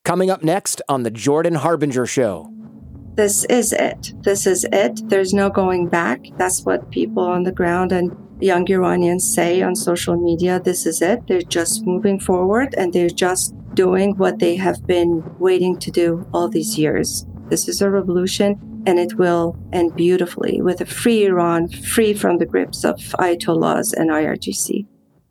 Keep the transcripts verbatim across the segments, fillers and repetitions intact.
Coming up next on The Jordan Harbinger Show. This is it. This is it. There's no going back. That's what people on the ground and young Iranians say on social media. This is it. They're just moving forward and they're just doing what they have been waiting to do all these years. This is a revolution, and it will end beautifully with a free Iran, free from the grips of Ayatollahs and I R G C.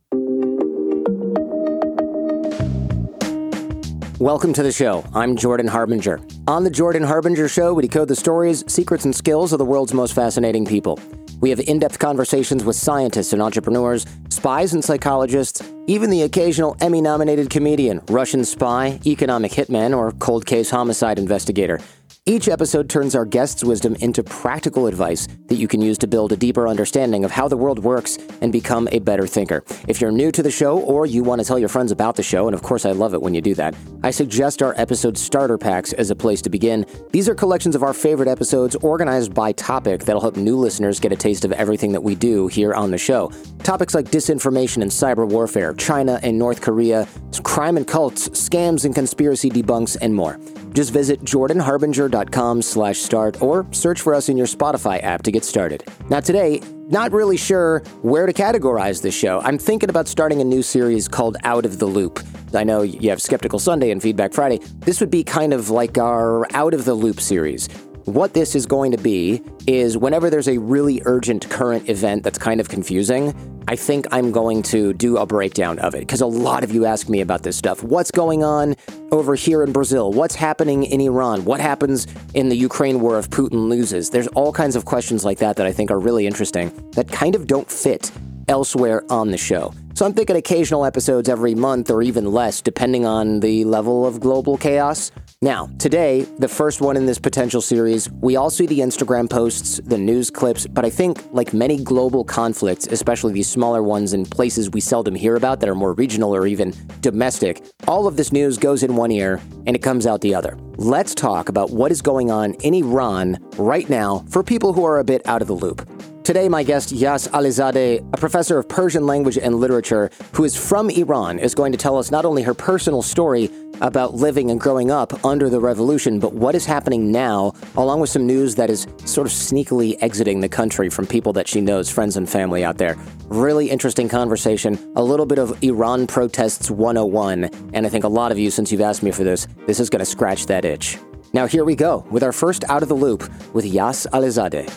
Welcome to the show. I'm Jordan Harbinger. On The Jordan Harbinger Show, we decode the stories, secrets, and skills of the world's most fascinating people. We have in-depth conversations with scientists and entrepreneurs, spies and psychologists, even the occasional Emmy-nominated comedian, Russian spy, economic hitman, or cold case homicide investigator. Each episode turns our guests' wisdom into practical advice that you can use to build a deeper understanding of how the world works and become a better thinker. If you're new to the show or you want to tell your friends about the show, and of course I love it when you do that, I suggest our episode starter packs as a place to begin. These are collections of our favorite episodes organized by topic that'll help new listeners get a taste of everything that we do here on the show. Topics like disinformation and cyber warfare, China and North Korea, crime and cults, scams and conspiracy debunks, and more. Just visit jordanharbinger.com slash start or search for us in your Spotify app to get started. Now today, not really sure where to categorize this show. I'm thinking about starting a new series called Out of the Loop. I know you have Skeptical Sunday and Feedback Friday. This would be kind of like our Out of the Loop series. What this is going to be is whenever there's a really urgent current event that's kind of confusing, I think I'm going to do a breakdown of it because a lot of you ask me about this stuff. What's going on over here in Brazil? What's happening in Iran? What happens in the Ukraine war if Putin loses? There's all kinds of questions like that that I think are really interesting that kind of don't fit elsewhere on the show. So I'm thinking occasional episodes every month or even less, depending on the level of global chaos. Now, today, the first one in this potential series, we all see the Instagram posts, the news clips, but I think, like many global conflicts, especially these smaller ones in places we seldom hear about that are more regional or even domestic, all of this news goes in one ear and it comes out the other. Let's talk about what is going on in Iran right now for people who are a bit out of the loop. Today, my guest, Yas Alizadeh, a professor of Persian language and literature who is from Iran, is going to tell us not only her personal story about living and growing up under the revolution, but what is happening now, along with some news that is sort of sneakily exiting the country from people that she knows, friends and family out there. Really interesting conversation, a little bit of Iran protests one oh one, and I think a lot of you, since you've asked me for this, this is going to scratch that itch. Now here we go with our first Out of the Loop with Yas Alizadeh.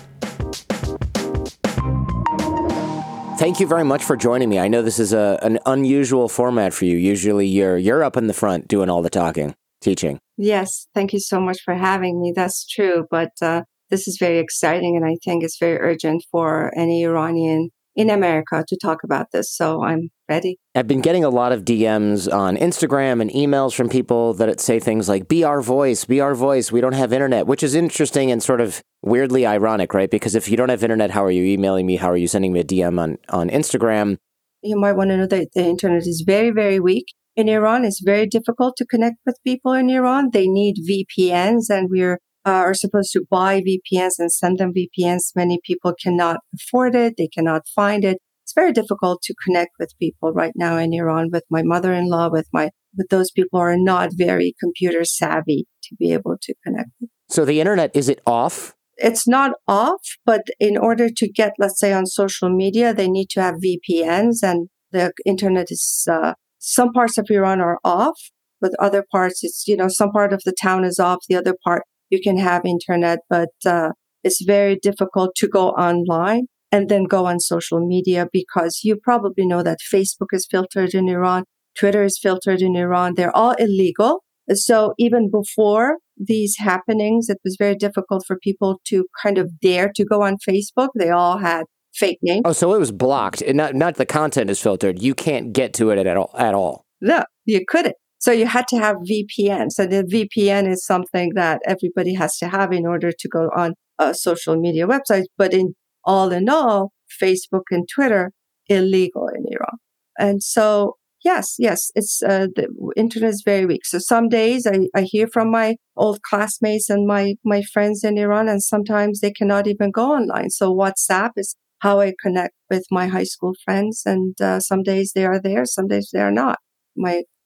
Thank you very much for joining me. I know this is a, an unusual format for you. Usually you're you're up in the front doing all the talking, teaching. Yes, thank you so much for having me. That's true. But uh, this is very exciting, and I think it's very urgent for any Iranian in America to talk about this. So I'm ready. I've been getting a lot of D Ms on Instagram and emails from people that say things like, be our voice, be our voice. We don't have internet, which is interesting and sort of weirdly ironic, right? Because if you don't have internet, how are you emailing me? How are you sending me a D M on, on Instagram? You might want to know that the internet is very, very weak. In Iran, it's very difficult to connect with people in Iran. They need V P Ns, and we're uh, are supposed to buy V P Ns and send them V P Ns. Many people cannot afford it. They cannot find it. It's very difficult to connect with people right now in Iran, with my mother-in-law, with my with those people who are not very computer savvy to be able to connect with. So the internet, is it off? It's not off, but in order to get, let's say, on social media, they need to have V P Ns, and the internet is, uh, some parts of Iran are off, but other parts, it's, you know, some part of the town is off, the other part, you can have internet, but uh, it's very difficult to go online and then go on social media because you probably know that Facebook is filtered in Iran, Twitter is filtered in Iran, they're all illegal. So even before these happenings, it was very difficult for people to kind of dare to go on Facebook. They all had fake names. Oh, so it was blocked. And not not the content is filtered. You can't get to it at all. At all. No, you couldn't. So you had to have V P N. So the V P N is something that everybody has to have in order to go on uh, social media websites. But in all in all, Facebook and Twitter, illegal in Iran. And so Yes, yes, it's uh, the internet is very weak. So some days I, I hear from my old classmates and my, my friends in Iran, and sometimes they cannot even go online. So WhatsApp is how I connect with my high school friends, and uh, some days they are there, some days they are not. My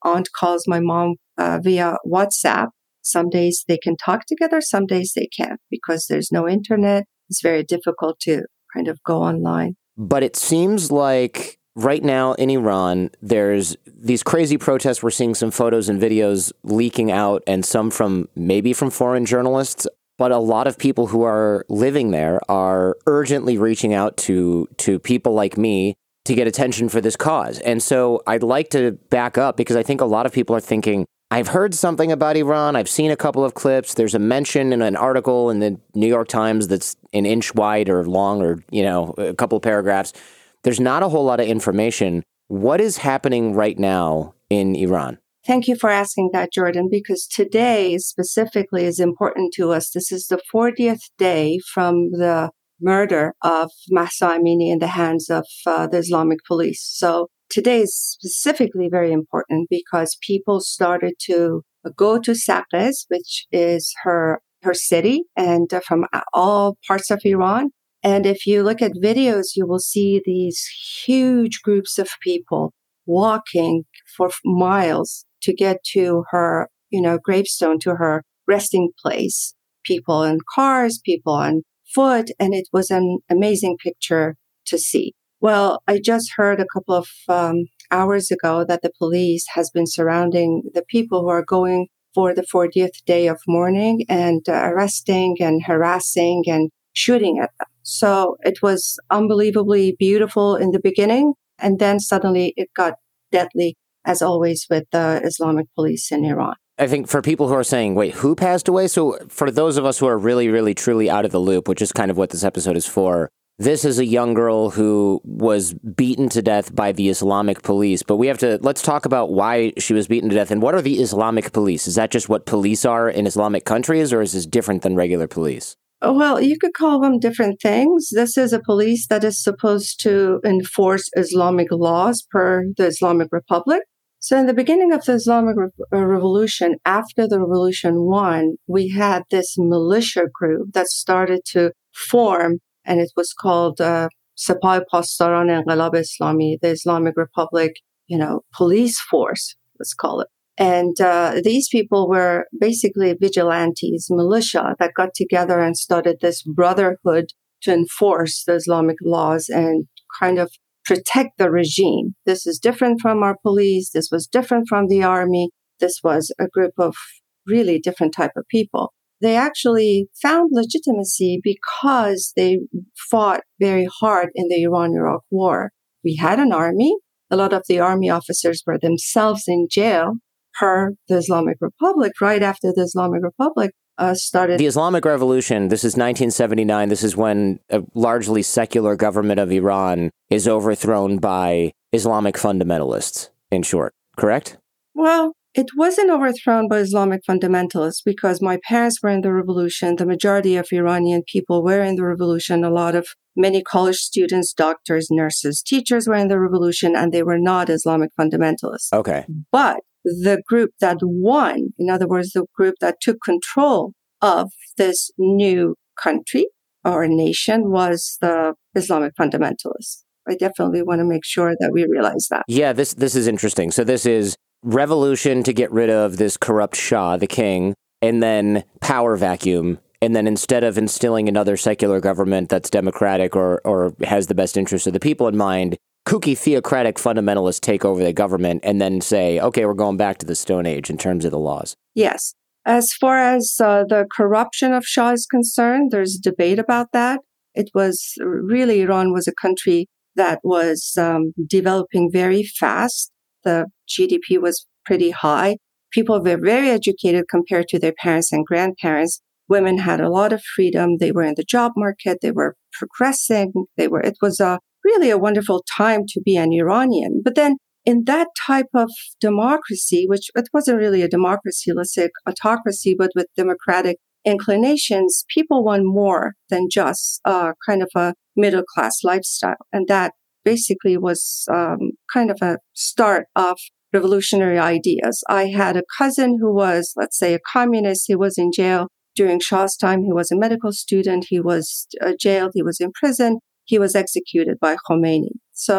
aunt calls my mom uh, via WhatsApp. Some days they can talk together, some days they can't because there's no internet. It's very difficult to kind of go online. But it seems like right now in Iran, there's these crazy protests. We're seeing some photos and videos leaking out, and some from maybe from foreign journalists. But a lot of people who are living there are urgently reaching out to to people like me to get attention for this cause. And so I'd like to back up because I think a lot of people are thinking, I've heard something about Iran. I've seen a couple of clips. There's a mention in an article in the New York Times that's an inch wide or long or, you know, a couple of paragraphs. There's not a whole lot of information. What is happening right now in Iran? Thank you for asking that, Jordan, because today specifically is important to us. This is the fortieth day from the murder of Mahsa Amini in the hands of uh, the Islamic police. So today is specifically very important because people started to go to Saqqez, which is her her city, and uh, from all parts of Iran. And if you look at videos, you will see these huge groups of people walking for miles to get to her, you know, gravestone, to her resting place. People in cars, people on foot, and it was an amazing picture to see. Well, I just heard a couple of um, hours ago that the police has been surrounding the people who are going for the fortieth day of mourning and uh, arresting and harassing and shooting at them. So it was unbelievably beautiful in the beginning, and then suddenly it got deadly, as always with the Islamic police in Iran. I think for people who are saying, wait, who passed away? So for those of us who are really, really, truly out of the loop, which is kind of what this episode is for, this is a young girl who was beaten to death by the Islamic police. But we have to, let's talk about why she was beaten to death. And what are the Islamic police? Is that just what police are in Islamic countries, or is this different than regular police? Well, you could call them different things. This is a police that is supposed to enforce Islamic laws per the Islamic Republic. So in the beginning of the Islamic Re- Revolution, after the revolution won, we had this militia group that started to form, and it was called uh, Sepah Pastaran Enqilab Islami, the Islamic Republic, you know, police force, let's call it. And uh, these people were basically vigilantes, militia that got together and started this brotherhood to enforce the Islamic laws and kind of protect the regime. This is different from our police. This was different from the army. This was a group of really different type of people. They actually found legitimacy because they fought very hard in the Iran-Iraq war. We had an army. A lot of the army officers were themselves in jail per the Islamic Republic. Right after the Islamic Republic uh, started. The Islamic Revolution, this is nineteen seventy-nine. This is when a largely secular government of Iran is overthrown by Islamic fundamentalists, in short, correct? Well, it wasn't overthrown by Islamic fundamentalists because my parents were in the revolution. The majority of Iranian people were in the revolution. A lot of many college students, doctors, nurses, teachers were in the revolution, and they were not Islamic fundamentalists. Okay. But the group that won, in other words, the group that took control of this new country or nation, was the Islamic fundamentalists. I definitely want to make sure that we realize that. Yeah, this this is interesting. So this is revolution to get rid of this corrupt Shah, the king, and then power vacuum. And then instead of instilling another secular government that's democratic or or has the best interests of the people in mind, kooky theocratic fundamentalists take over the government and then say, okay, we're going back to the Stone Age in terms of the laws. Yes. As far as uh, the corruption of Shah is concerned, there's debate about that. It was really, Iran was a country that was um, developing very fast. The G D P was pretty high. People were very educated compared to their parents and grandparents. Women had a lot of freedom. They were in the job market. They were progressing. They were, it was a really a wonderful time to be an Iranian. But then in that type of democracy, which it wasn't really a democracy, let's say autocracy, but with democratic inclinations, people want more than just uh, kind of a middle class lifestyle. And that basically was um, kind of a start of revolutionary ideas. I had a cousin who was, let's say, a communist. He was in jail during Shah's time. He was a medical student. He was uh, jailed. He was in prison. He was executed by Khomeini. So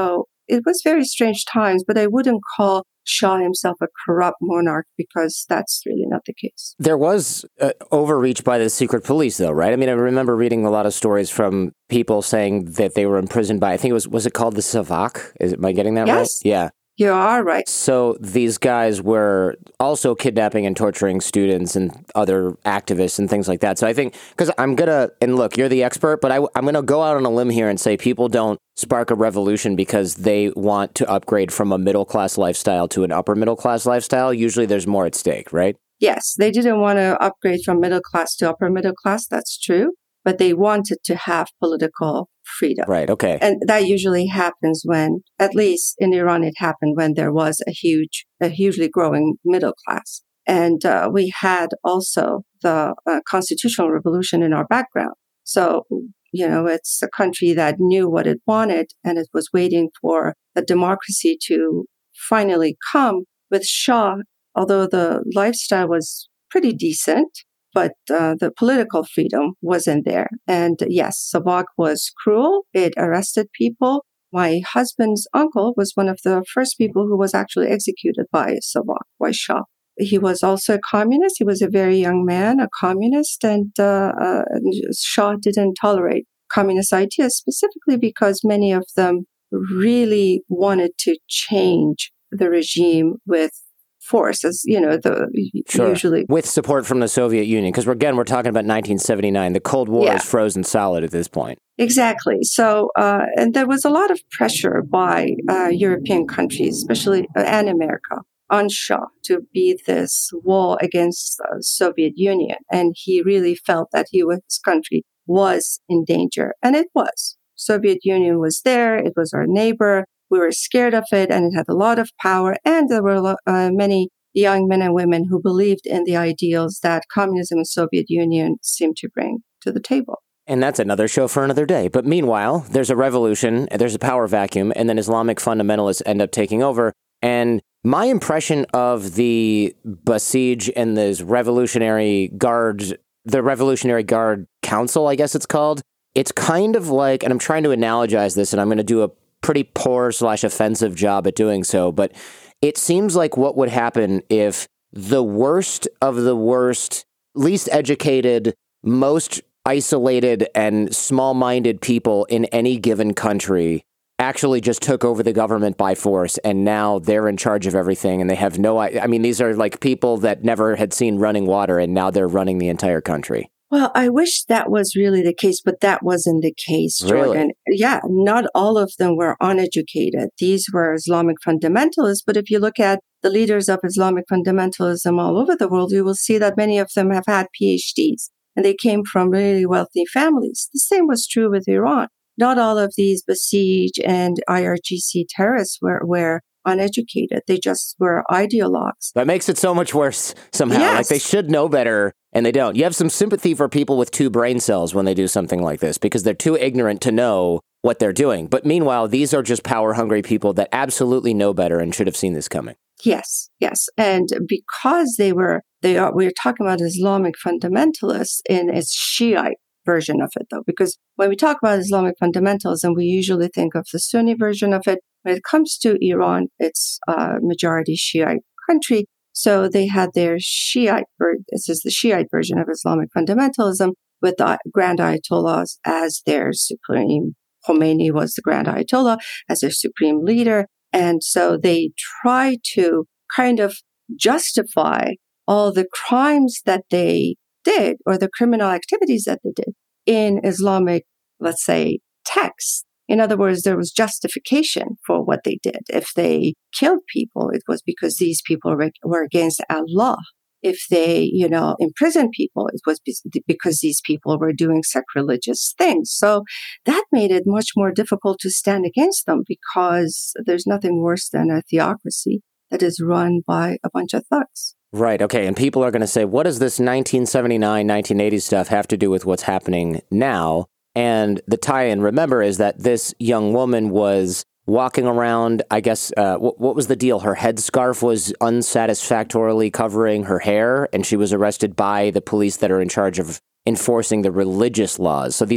it was very strange times, but I wouldn't call Shah himself a corrupt monarch because that's really not the case. There was uh, overreach by the secret police, though, right? I mean, I remember reading a lot of stories from people saying that they were imprisoned by, I think it was, was it called the Savak? Is, am I getting that Yes. right? Yeah. You are right. So these guys were also kidnapping and torturing students and other activists and things like that. So I think, because I'm going to, and look, you're the expert, but I, I'm going to go out on a limb here and say people don't spark a revolution because they want to upgrade from a middle-class lifestyle to an upper middle-class lifestyle. Usually there's more at stake, right? Yes, they didn't want to upgrade from middle class to upper middle class. That's true. But they wanted to have political freedom. Right, okay. And that usually happens when, at least in Iran, it happened when there was a huge, a hugely growing middle class. And uh, we had also the uh, constitutional revolution in our background. So, you know, it's a country that knew what it wanted and it was waiting for the democracy to finally come. With Shah, although the lifestyle was pretty decent, but uh, the political freedom wasn't there. And yes, Savak was cruel. It arrested people. My husband's uncle was one of the first people who was actually executed by Savak, by Shah. He was also a communist. He was a very young man, a communist, and uh, uh, Shah didn't tolerate communist ideas, specifically because many of them really wanted to change the regime with force, as you know, the sure. usually with support from the Soviet Union, because again, we're talking about nineteen seventy-nine. The Cold War yeah. is frozen solid at this point. Exactly. So, uh, and there was a lot of pressure by uh, European countries, especially uh, and America, on Shah to be this wall against the Soviet Union, and he really felt that he was, his country was in danger, and it was. Soviet Union was there; it was our neighbor. We were scared of it, and it had a lot of power. And there were uh, many young men and women who believed in the ideals that communism and Soviet Union seemed to bring to the table. And that's another show for another day. But meanwhile, there's a revolution, there's a power vacuum, and then Islamic fundamentalists end up taking over. And my impression of the Basij and this Revolutionary Guard, the Revolutionary Guard Council, I guess it's called, it's kind of like, and I'm trying to analogize this, and I'm going to do a pretty poor slash offensive job at doing so, but it seems like what would happen if the worst of the worst, least educated, most isolated and small-minded people in any given country actually just took over the government by force, and now they're in charge of everything, and they have no, I mean, these are like people that never had seen running water, and now they're running the entire country. Well, I wish that was really the case, but that wasn't the case, Jordan. Really? Yeah, not all of them were uneducated. These were Islamic fundamentalists, but if you look at the leaders of Islamic fundamentalism all over the world, you will see that many of them have had P H Ds, and they came from really wealthy families. The same was true with Iran. Not all of these Basij and I R G C terrorists were, were uneducated. They just were ideologues. That makes it so much worse somehow. Yes. Like they should know better, and they don't. You have some sympathy for people with two brain cells when they do something like this because they're too ignorant to know what they're doing. But meanwhile, these are just power-hungry people that absolutely know better and should have seen this coming. Yes, yes. And because they were, they are, we're talking about Islamic fundamentalists in its Shiite version of it, though, because when we talk about Islamic fundamentalism, we usually think of the Sunni version of it. When it comes to Iran, it's a majority Shiite country. So they had their Shiite, this is the Shiite version of Islamic fundamentalism with the Grand Ayatollahs as their supreme. Khomeini was the Grand Ayatollah as their supreme leader. And so they try to kind of justify all the crimes that they did or the criminal activities that they did in Islamic, let's say, texts. In other words, there was justification for what they did. If they killed people, it was because these people were against Allah. If they, you know, imprisoned people, it was because these people were doing sacrilegious things. So that made it much more difficult to stand against them because there's nothing worse than a theocracy that is run by a bunch of thugs. Right. Okay. And people are going to say, what does this nineteen seventy-nine, nineteen eighty stuff have to do with what's happening now? And the tie-in, remember, is that this young woman was walking around, I guess, uh, what, what was the deal? Her headscarf was unsatisfactorily covering her hair, and she was arrested by the police that are in charge of enforcing the religious laws. So these aren't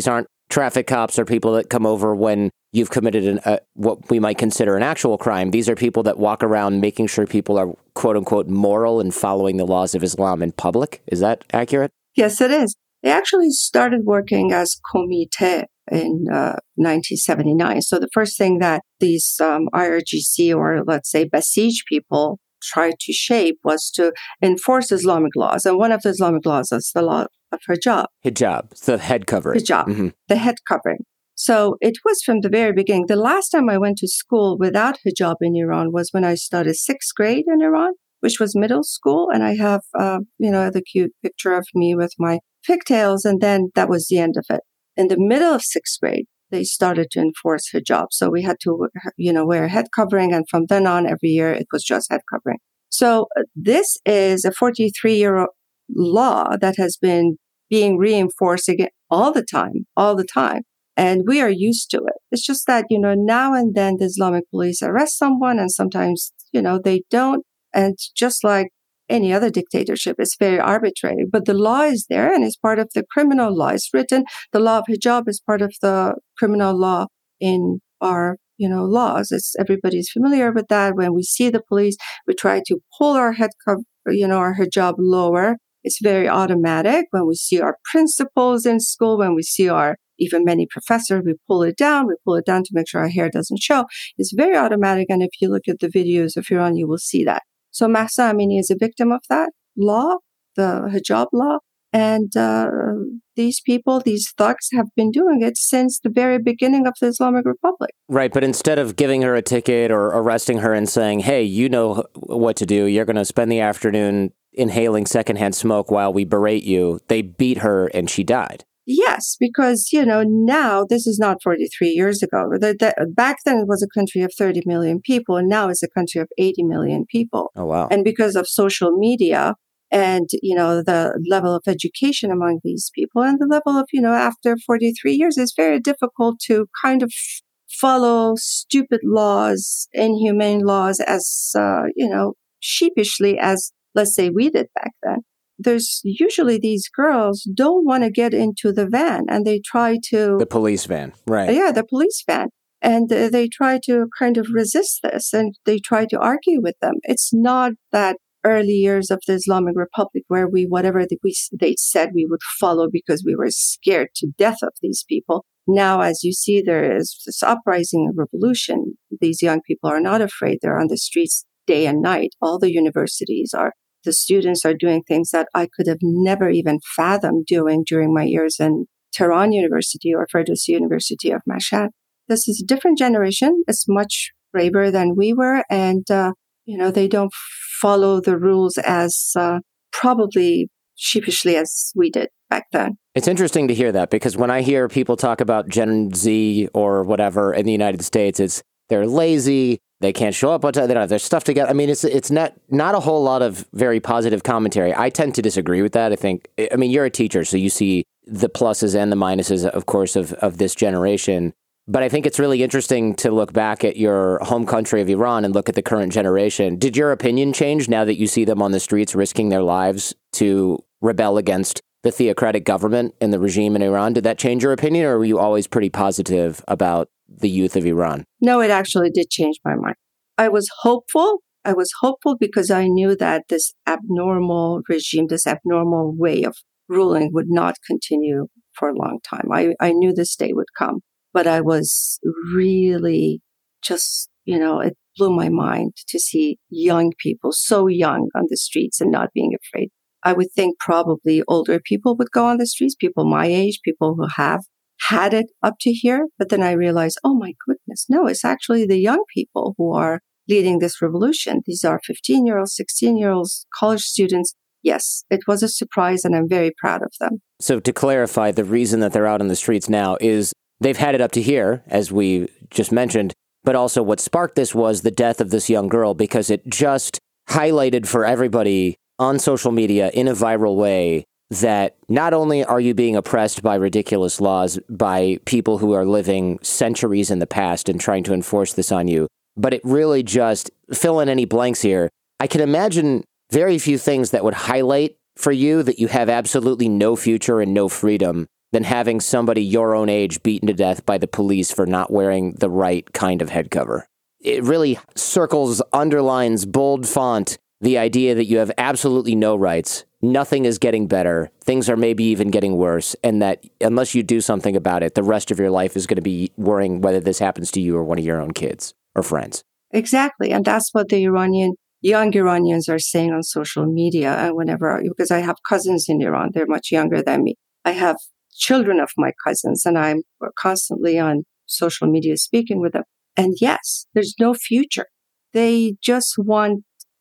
traffic cops are people that come over when you've committed an, uh, what we might consider an actual crime. These are people that walk around making sure people are, quote unquote, moral and following the laws of Islam in public. Is that accurate? Yes, it is. They actually started working as comité in uh, nineteen seventy-nine. So the first thing that these um, I R G C or let's say Basij people tried to shape was to enforce Islamic laws. And one of the Islamic laws is the law of hijab. Hijab, the head covering. Hijab, mm-hmm. the head covering. So it was from the very beginning. The last time I went to school without hijab in Iran was when I started sixth grade in Iran, which was middle school. And I have, uh, you know, the cute picture of me with my pigtails. And then that was the end of it. In the middle of sixth grade, they started to enforce hijab. So we had to, you know, wear a head covering. And from then on, every year, it was just head covering. So uh, this is a forty-three-year law that has been being reinforced again all the time, all the time. And we are used to it. It's just that, you know, now and then the Islamic police arrest someone and sometimes, you know, they don't. And just like any other dictatorship, it's very arbitrary. But the law is there and it's part of the criminal law. It's written. The law of hijab is part of the criminal law in our, you know, laws. It's everybody's familiar with that. When we see the police, we try to pull our head cover, you know, our hijab lower. It's very automatic. When we see our principals in school, when we see our even many professors, we pull it down. We pull it down to make sure our hair doesn't show. It's very automatic. And if you look at the videos of Iran, you will see that. So Mahsa Amini is a victim of that law, the hijab law. And uh, these people, these thugs have been doing it since the very beginning of the Islamic Republic. Right. But instead of giving her a ticket or arresting her and saying, hey, you know what to do, you're going to spend the afternoon inhaling secondhand smoke while we berate you, they beat her and she died. Yes, because, you know, now this is not forty-three years ago. The, the, back then it was a country of thirty million people, and now it's a country of eighty million people. Oh, wow. And because of social media and, you know, the level of education among these people and the level of, you know, after forty-three years, it's very difficult to kind of follow stupid laws, inhumane laws as, uh, you know, sheepishly as, let's say, we did back then. There's usually these girls don't want to get into the van and they try to... The police van, right. Yeah, the police van. And uh, they try to kind of resist this and they try to argue with them. It's not that early years of the Islamic Republic where we, whatever we, they said we would follow because we were scared to death of these people. Now, as you see, there is this uprising and revolution. These young people are not afraid. They're on the streets day and night. All the universities are. The students are doing things that I could have never even fathomed doing during my years in Tehran University or Ferdowsi University of Mashhad. This is a different generation. It's much braver than we were. And, uh, you know, they don't follow the rules as uh, probably sheepishly as we did back then. It's interesting to hear that because when I hear people talk about Gen Z or whatever in the United States, it's they're lazy. They can't show up on time. They don't have their stuff together. I mean, it's it's not not a whole lot of very positive commentary. I tend to disagree with that. I think, I mean, you're a teacher, so you see the pluses and the minuses, of course, of, of this generation. But I think it's really interesting to look back at your home country of Iran and look at the current generation. Did your opinion change now that you see them on the streets risking their lives to rebel against the theocratic government and the regime in Iran? Did that change your opinion, or were you always pretty positive about the youth of Iran? No, it actually did change my mind. I was hopeful. I was hopeful because I knew that this abnormal regime, this abnormal way of ruling would not continue for a long time. I, I knew this day would come, but I was really just, you know, it blew my mind to see young people, so young on the streets and not being afraid. I would think probably older people would go on the streets, people my age, people who have had it up to here. But then I realized, oh my goodness, no, it's actually the young people who are leading this revolution. These are fifteen-year-olds, sixteen-year-olds, college students. Yes, it was a surprise and I'm very proud of them. So to clarify, the reason that they're out on the streets now is they've had it up to here, as we just mentioned, but also what sparked this was the death of this young girl because it just highlighted for everybody on social media in a viral way that not only are you being oppressed by ridiculous laws by people who are living centuries in the past and trying to enforce this on you, but it really just, fill in any blanks here, I can imagine very few things that would highlight for you that you have absolutely no future and no freedom than having somebody your own age beaten to death by the police for not wearing the right kind of head cover. It really circles, underlines, bold font, the idea that you have absolutely no rights, nothing is getting better, things are maybe even getting worse, and that unless you do something about it, the rest of your life is going to be worrying whether this happens to you or one of your own kids or friends. Exactly. And that's what the Iranian, young Iranians are saying on social media. And whenever, because I have cousins in Iran, they're much younger than me. I have children of my cousins, and I'm constantly on social media speaking with them. And yes, there's no future. They just want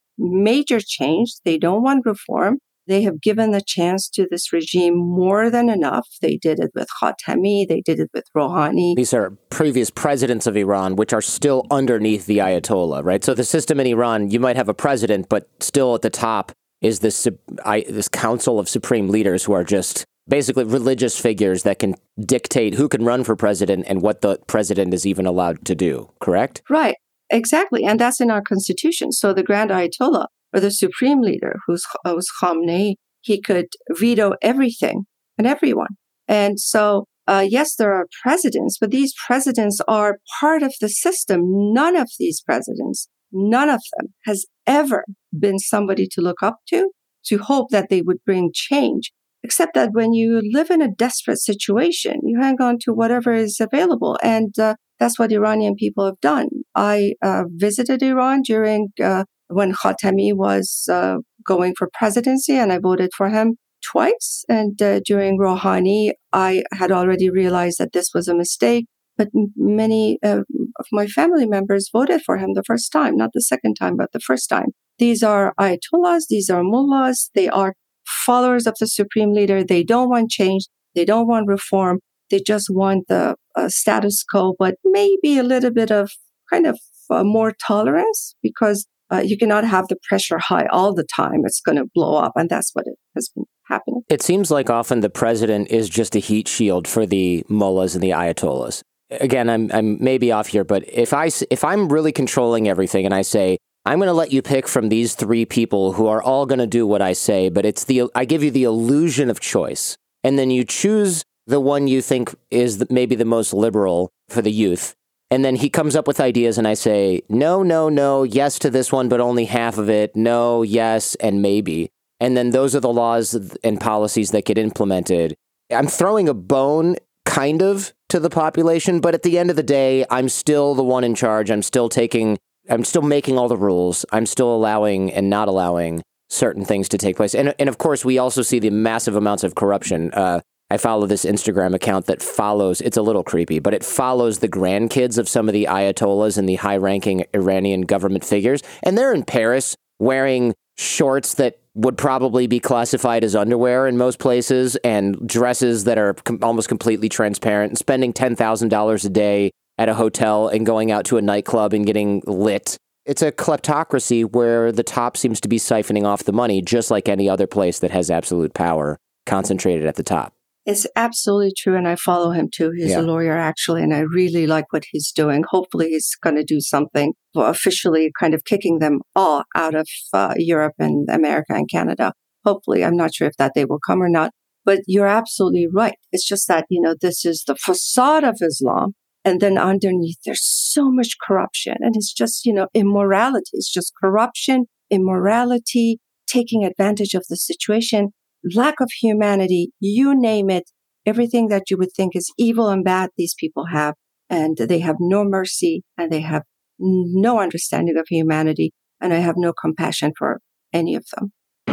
major change. They don't want reform. They have given the chance to this regime more than enough. They did it with Khatami. They did it with Rouhani. These are previous presidents of Iran, which are still underneath the Ayatollah, right? So the system in Iran, you might have a president, but still at the top is this, I, this council of supreme leaders who are just basically religious figures that can dictate who can run for president and what the president is even allowed to do, correct? Right. Exactly. And that's in our constitution. So the Grand Ayatollah, or the supreme leader, who's, who's Khamenei, he could veto everything and everyone. And so, uh, yes, there are presidents, but these presidents are part of the system. None of these presidents, none of them has ever been somebody to look up to, to hope that they would bring change. Except that when you live in a desperate situation, you hang on to whatever is available. And uh, that's what Iranian people have done. I uh, visited Iran during uh, when Khatami was uh, going for presidency, and I voted for him twice. And uh, during Rouhani, I had already realized that this was a mistake. But m- many uh, of my family members voted for him the first time, not the second time, but the first time. These are Ayatollahs, these are mullahs, they are followers of the supreme leader. They don't want change. They don't want reform. They just want the uh, status quo, but maybe a little bit of kind of uh, more tolerance, because uh, you cannot have the pressure high all the time. It's going to blow up. And that's what it has been happening. It seems like often the president is just a heat shield for the mullahs and the ayatollahs. Again, I'm I'm maybe off here, but if I if I'm really controlling everything and I say, I'm going to let you pick from these three people who are all going to do what I say, but it's the I give you the illusion of choice, and then you choose the one you think is the, maybe the most liberal for the youth, and then he comes up with ideas, and I say, no, no, no, yes to this one, but only half of it, no, yes, and maybe. And then those are the laws and policies that get implemented. I'm throwing a bone, kind of, to the population, but at the end of the day, I'm still the one in charge. I'm still taking... I'm still making all the rules. I'm still allowing and not allowing certain things to take place. And, and of course, we also see the massive amounts of corruption. Uh, I follow this Instagram account that follows, it's a little creepy, but it follows the grandkids of some of the Ayatollahs and the high-ranking Iranian government figures. And they're in Paris wearing shorts that would probably be classified as underwear in most places, and dresses that are com- almost completely transparent, and spending ten thousand dollars a day at a hotel and going out to a nightclub and getting lit. It's a kleptocracy where the top seems to be siphoning off the money, just like any other place that has absolute power concentrated at the top. It's absolutely true. And I follow him too. He's yeah. a lawyer, actually. And I really like what he's doing. Hopefully he's going to do something officially kind of kicking them all out of uh, Europe and America and Canada. Hopefully. I'm not sure if that day will come or not. But you're absolutely right. It's just that, you know, this is the facade of Islam. And then underneath, there's so much corruption. And it's just, you know, immorality. It's just corruption, immorality, taking advantage of the situation, lack of humanity, you name it. Everything that you would think is evil and bad, these people have. And they have no mercy, and they have no understanding of humanity. And I have no compassion for any of them.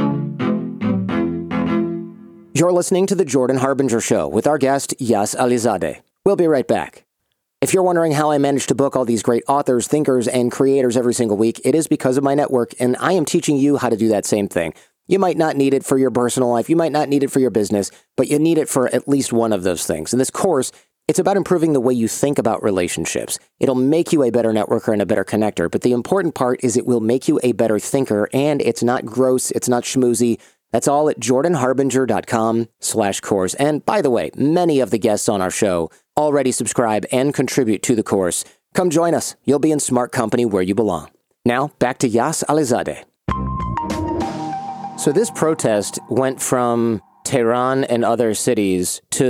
You're listening to The Jordan Harbinger Show with our guest, Yas Alizadeh. We'll be right back. If you're wondering how I manage to book all these great authors, thinkers, and creators every single week, it is because of my network, and I am teaching you how to do that same thing. You might not need it for your personal life, you might not need it for your business, but you need it for at least one of those things. In this course, it's about improving the way you think about relationships. It'll make you a better networker and a better connector, but the important part is it will make you a better thinker, and it's not gross, it's not schmoozy. That's all at jordanharbinger.com slash course. And by the way, many of the guests on our show already subscribe and contribute to the course. Come join us. You'll be in smart company where you belong. Now, back to Yas Alizadeh. So this protest went from Tehran and other cities to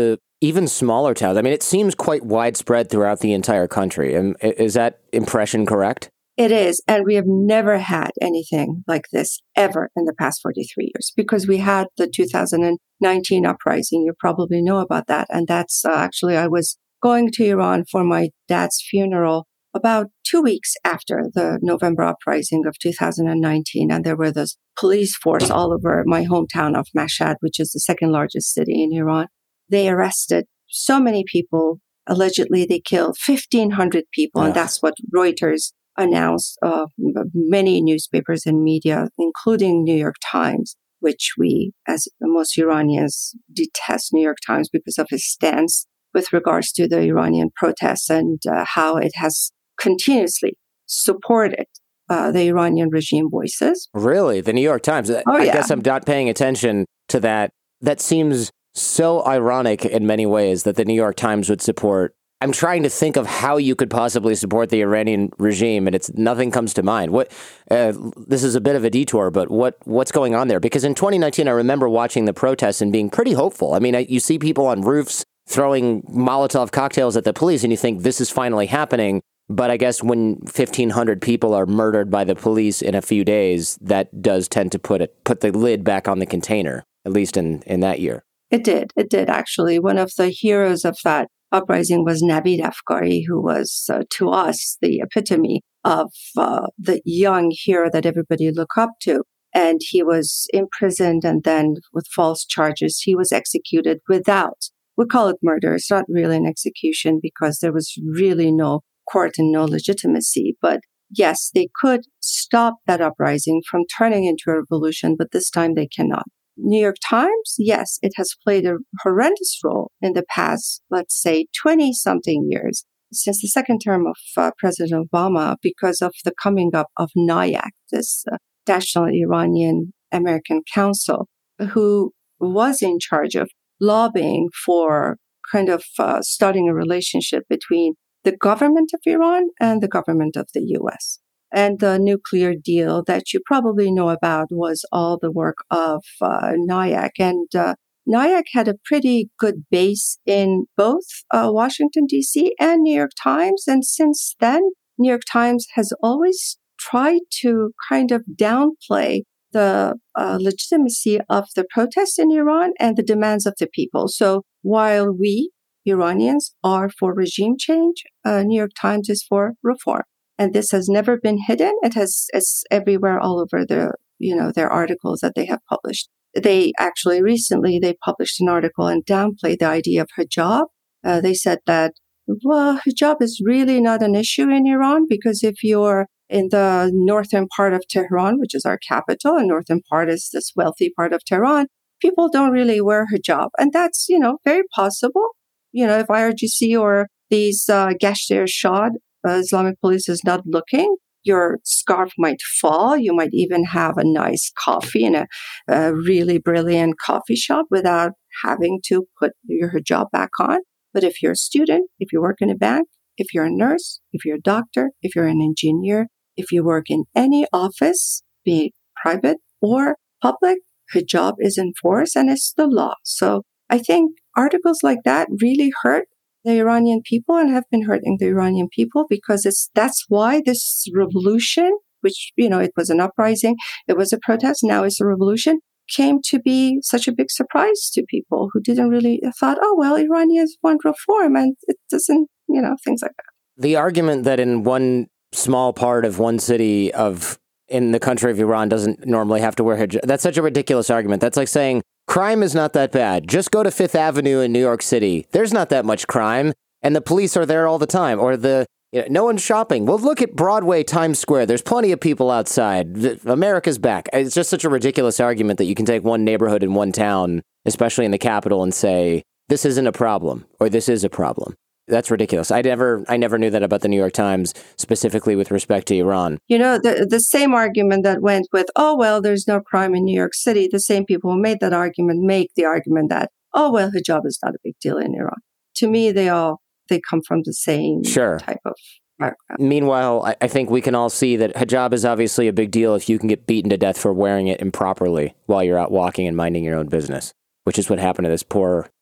even smaller towns. I mean, it seems quite widespread throughout the entire country. Um, Is that impression correct? It is. And we have never had anything like this ever in the past forty-three years, because we had the two thousand nineteen uprising. You probably know about that. And that's uh, actually, I was going to Iran for my dad's funeral about two weeks after the November uprising of two thousand nineteen. And there were this police force all over my hometown of Mashhad, which is the second largest city in Iran. They arrested so many people. Allegedly, they killed fifteen hundred people. Ugh. And that's what Reuters announced. Uh, many newspapers and media, including New York Times, which we, as most Iranians, detest New York Times because of its stance with regards to the Iranian protests and uh, how it has continuously supported uh, the Iranian regime voices. Really? The New York Times? Oh, I yeah. guess I'm not paying attention to that. That seems so ironic in many ways that the New York Times would support. I'm trying to think of how you could possibly support the Iranian regime, and it's nothing comes to mind. What uh, this is a bit of a detour, but what what's going on there? Because in twenty nineteen, I remember watching the protests and being pretty hopeful. I mean, I, you see people on roofs throwing Molotov cocktails at the police, and you think this is finally happening. But I guess when fifteen hundred people are murdered by the police in a few days, that does tend to put it put the lid back on the container, at least in, in that year. It did. It did, actually. One of the heroes of that uprising was Navid Afkari, who was, uh, to us, the epitome of uh, the young hero that everybody look up to. And he was imprisoned, and then with false charges, he was executed without, we call it murder. It's not really an execution because there was really no court and no legitimacy. But yes, they could stop that uprising from turning into a revolution, but this time they cannot. New York Times, yes, it has played a horrendous role in the past, let's say, twenty-something years, since the second term of uh, President Obama, because of the coming up of NIAC, this uh, National Iranian American Council, who was in charge of lobbying for kind of uh, starting a relationship between the government of Iran and the government of the U S. And the nuclear deal that you probably know about was all the work of uh, NIAC. And uh, NIAC had a pretty good base in both uh, Washington, D C and New York Times. And since then, New York Times has always tried to kind of downplay the uh, legitimacy of the protests in Iran and the demands of the people. So while we, Iranians, are for regime change, uh, New York Times is for reform. And this has never been hidden. It has, it's everywhere all over the, you know, their articles that they have published. They actually recently, they published an article and downplayed the idea of hijab. Uh, they said that, well, hijab is really not an issue in Iran because if you're in the northern part of Tehran, which is our capital, and northern part is this wealthy part of Tehran, people don't really wear hijab. And that's, you know, very possible. You know, if I R G C or these uh, Gasht-e Irshad, Uh, Islamic police is not looking, your scarf might fall. You might even have a nice coffee in a, a really brilliant coffee shop without having to put your hijab back on. But if you're a student, if you work in a bank, if you're a nurse, if you're a doctor, if you're an engineer, if you work in any office, be it private or public, hijab is enforced and it's the law. So I think articles like that really hurt the Iranian people and have been hurting the Iranian people because it's that's why this revolution, which, you know, it was an uprising, it was a protest, now it's a revolution, came to be such a big surprise to people who didn't really thought, oh, well, Iranians want reform and it doesn't, you know, things like that. The argument that in one small part of one city of in the country of Iran doesn't normally have to wear hijab, that's such a ridiculous argument. That's like saying, crime is not that bad. Just go to Fifth Avenue in New York City. There's not that much crime, and the police are there all the time. Or the you know, no one's shopping. Well, look at Broadway, Times Square. There's plenty of people outside. America's back. It's just such a ridiculous argument that you can take one neighborhood in one town, especially in the capital, and say, this isn't a problem, or this is a problem. That's ridiculous. I never I never knew that about the New York Times, specifically with respect to Iran. You know, the the same argument that went with, oh, well, there's no crime in New York City, the same people who made that argument make the argument that, oh, well, hijab is not a big deal in Iran. To me, they all, they come from the same sure. type of background. Meanwhile, I, I think we can all see that hijab is obviously a big deal if you can get beaten to death for wearing it improperly while you're out walking and minding your own business, which is what happened to this poor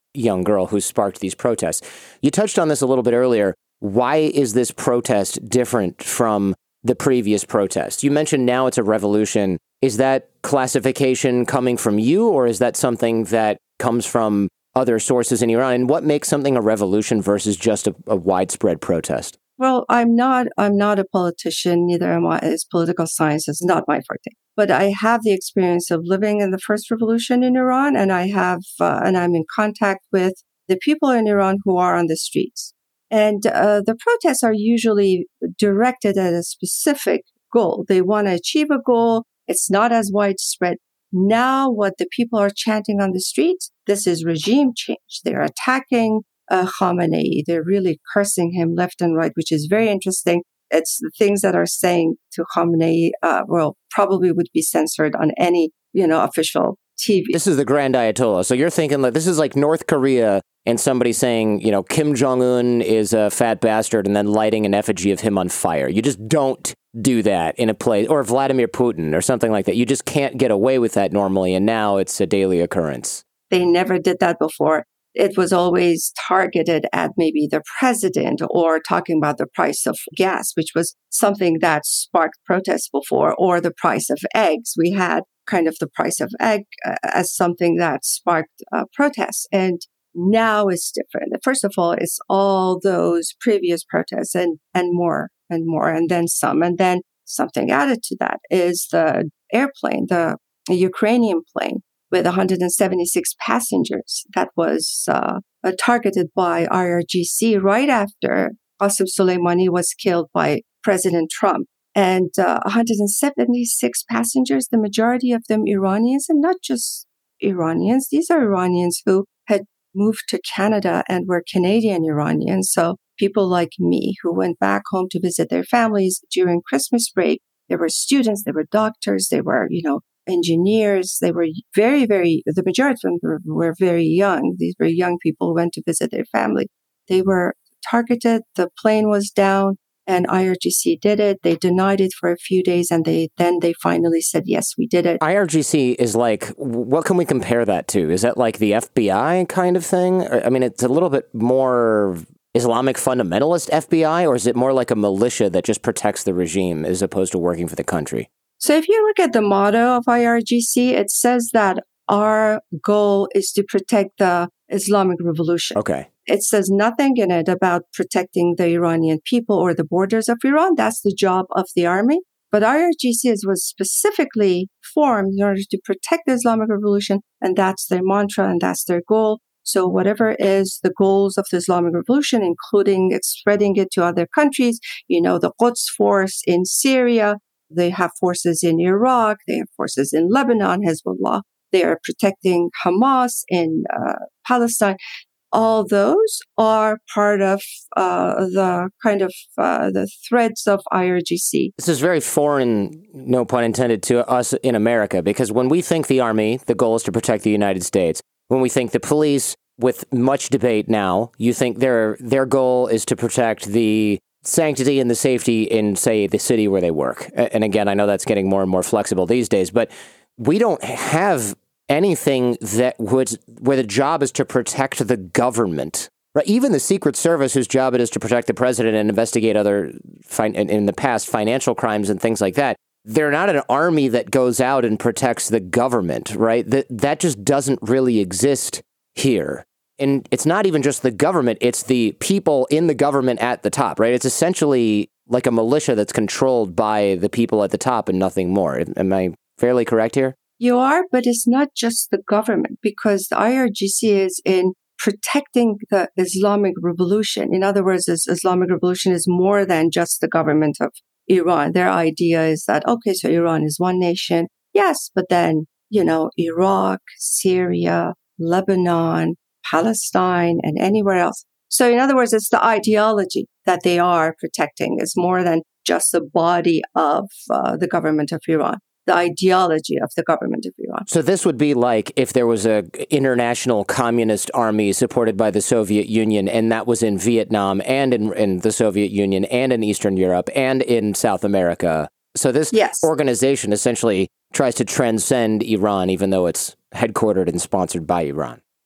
young girl who sparked these protests. You touched on this a little bit earlier. Why is this protest different from the previous protest? You mentioned now it's a revolution. Is that classification coming from you, or is that something that comes from other sources in Iran? And what makes something a revolution versus just a, a widespread protest? Well, I'm not I'm not a politician, neither am I. It's political science. It's not my forte. But I have the experience of living in the first revolution in Iran, and I have uh, and I'm in contact with the people in Iran who are on the streets. And uh, the protests are usually directed at a specific goal. They want to achieve a goal. It's not as widespread. Now, what the people are chanting on the streets, this is regime change. They're attacking uh, Khamenei. They're really cursing him left and right, which is very interesting. It's the things that are saying to Khamenei, uh, well, probably would be censored on any, you know, official T V. This is the Grand Ayatollah. So you're thinking like this is like North Korea and somebody saying, you know, Kim Jong-un is a fat bastard and then lighting an effigy of him on fire. You just don't do that in a place, or Vladimir Putin or something like that. You just can't get away with that normally. And now it's a daily occurrence. They never did that before. It was always targeted at maybe the president or talking about the price of gas, which was something that sparked protests before, or the price of eggs. We had kind of the price of egg uh, as something that sparked uh, protests. And now it's different. First of all, it's all those previous protests and, and more and more, and then some. And then something added to that is the airplane, the Ukrainian plane with one hundred seventy-six passengers that was uh, uh, targeted by I R G C right after Qasem Soleimani was killed by President Trump. And uh, one hundred seventy-six passengers, the majority of them Iranians, and not just Iranians. These are Iranians who had moved to Canada and were Canadian Iranians. So people like me who went back home to visit their families during Christmas break. There were students, there were doctors, they were, you know, engineers. They were very, very, the majority of them were, were very young. These were young people who went to visit their family. They were targeted. The plane was down. And I R G C did it. They denied it for a few days, and they then they finally said, yes, we did it. I R G C is like, what can we compare that to? Is that like the F B I kind of thing? I mean, it's a little bit more Islamic fundamentalist F B I, or is it more like a militia that just protects the regime as opposed to working for the country? So if you look at the motto of I R G C, it says that our goal is to protect the Islamic Revolution. Okay. It says nothing in it about protecting the Iranian people or the borders of Iran. That's the job of the army. But I R G C was specifically formed in order to protect the Islamic Revolution, and that's their mantra and that's their goal. So whatever is the goals of the Islamic Revolution, including spreading it to other countries, you know, the Quds force in Syria, they have forces in Iraq, they have forces in Lebanon, Hezbollah, they are protecting Hamas in uh, Palestine. All those are part of uh, the kind of uh, the threads of I R G C. This is very foreign, no pun intended, to us in America, because when we think the army, the goal is to protect the United States. When we think the police, with much debate now, you think their their goal is to protect the sanctity and the safety in, say, the city where they work. And again, I know that's getting more and more flexible these days, but we don't have anything that would, where the job is to protect the government, right? Even the Secret Service, whose job it is to protect the president and investigate other, fin- in the past, financial crimes and things like that. They're not an army that goes out and protects the government, right? That that just doesn't really exist here. And it's not even just the government, it's the people in the government at the top, right? It's essentially like a militia that's controlled by the people at the top and nothing more. Am I fairly correct here? You are, but it's not just the government, because the I R G C is in protecting the Islamic Revolution. In other words, this Islamic Revolution is more than just the government of Iran. Their idea is that, okay, so Iran is one nation. Yes, but then, you know, Iraq, Syria, Lebanon, Palestine, and anywhere else. So in other words, it's the ideology that they are protecting. It's more than just the body of uh, the government of Iran. The ideology of the government of Iran. So this would be like if there was a international communist army supported by the Soviet Union, and that was in Vietnam and in, in the Soviet Union and in Eastern Europe and in South America. So this yes. organization essentially tries to transcend Iran, even though it's headquartered and sponsored by Iran.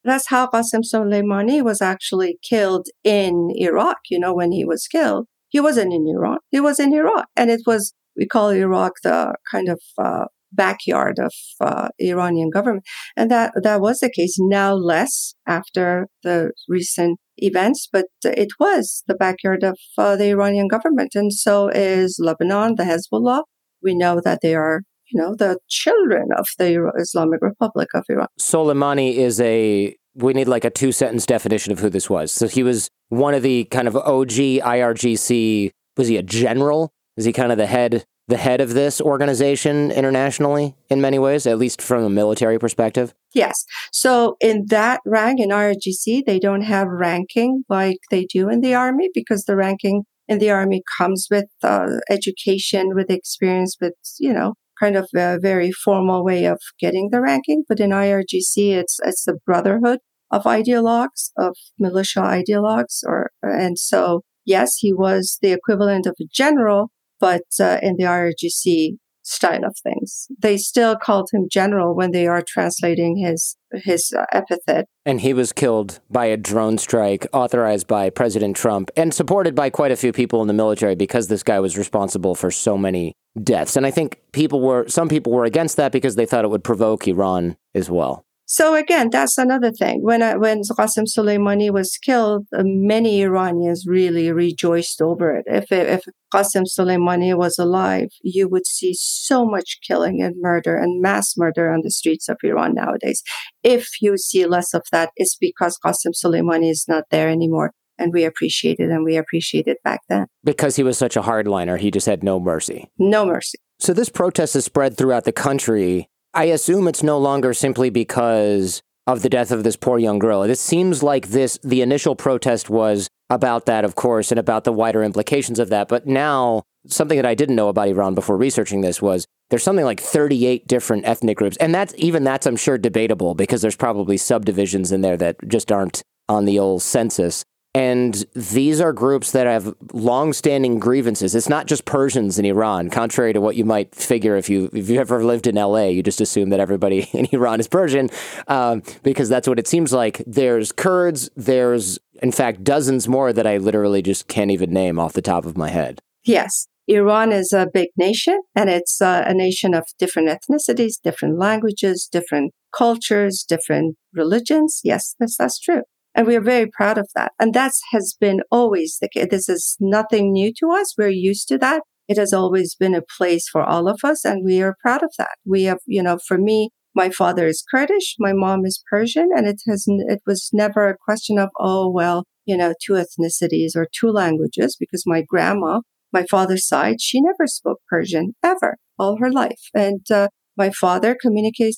That's how Qasem Soleimani was actually killed in Iraq. You know, when he was killed, he wasn't in Iran. He was in Iraq. And it was, we call Iraq the kind of uh, backyard of uh, Iranian government. And that, that was the case. Now less after the recent events, but it was the backyard of uh, the Iranian government. And so is Lebanon, the Hezbollah. We know that they are, you know, the children of the Islamic Republic of Iran. Soleimani is a, we need like a two-sentence definition of who this was. So he was one of the kind of O G I R G C, was he a general? Is he kind of the head the head of this organization internationally in many ways, at least from a military perspective? Yes. So in that rank, in I R G C, they don't have ranking like they do in the army, because the ranking in the army comes with uh, education, with experience, with, you know, kind of a very formal way of getting the ranking. But in I R G C, it's it's the brotherhood of ideologues, of militia ideologues. Or and so, yes, he was the equivalent of a general, but uh, in the I R G C style of things, they still called him general when they are translating his his uh, epithet. And he was killed by a drone strike authorized by President Trump and supported by quite a few people in the military, because this guy was responsible for so many deaths. And I think people were, some people were against that because they thought it would provoke Iran as well. So again, that's another thing. When I, when Qasem Soleimani was killed, uh, many Iranians really rejoiced over it. If if Qasem Soleimani was alive, you would see so much killing and murder and mass murder on the streets of Iran nowadays. If you see less of that, it's because Qasem Soleimani is not there anymore. And we appreciate it, and we appreciate it back then. Because he was such a hardliner, he just had no mercy. No mercy. So this protest has spread throughout the country. I assume it's no longer simply because of the death of this poor young girl. It seems like this, the initial protest was about that, of course, and about the wider implications of that. But now, something that I didn't know about Iran before researching this was there's something like thirty-eight different ethnic groups. And that's, even that's, I'm sure, debatable, because there's probably subdivisions in there that just aren't on the old census. And these are groups that have long-standing grievances. It's not just Persians in Iran, contrary to what you might figure if you if you ever lived in L A. You just assume that everybody in Iran is Persian, um, because that's what it seems like. There's Kurds. There's, in fact, dozens more that I literally just can't even name off the top of my head. Yes. Iran is a big nation, and it's uh, a nation of different ethnicities, different languages, different cultures, different religions. Yes, that's, that's true. And we are very proud of that. And that has been always the case. This is nothing new to us. We're used to that. It has always been a place for all of us, and we are proud of that. We have, you know, for me, my father is Kurdish, my mom is Persian, and it has, it was never a question of, oh, well, you know, two ethnicities or two languages, because my grandma, my father's side, she never spoke Persian ever, all her life. And uh, my father communicated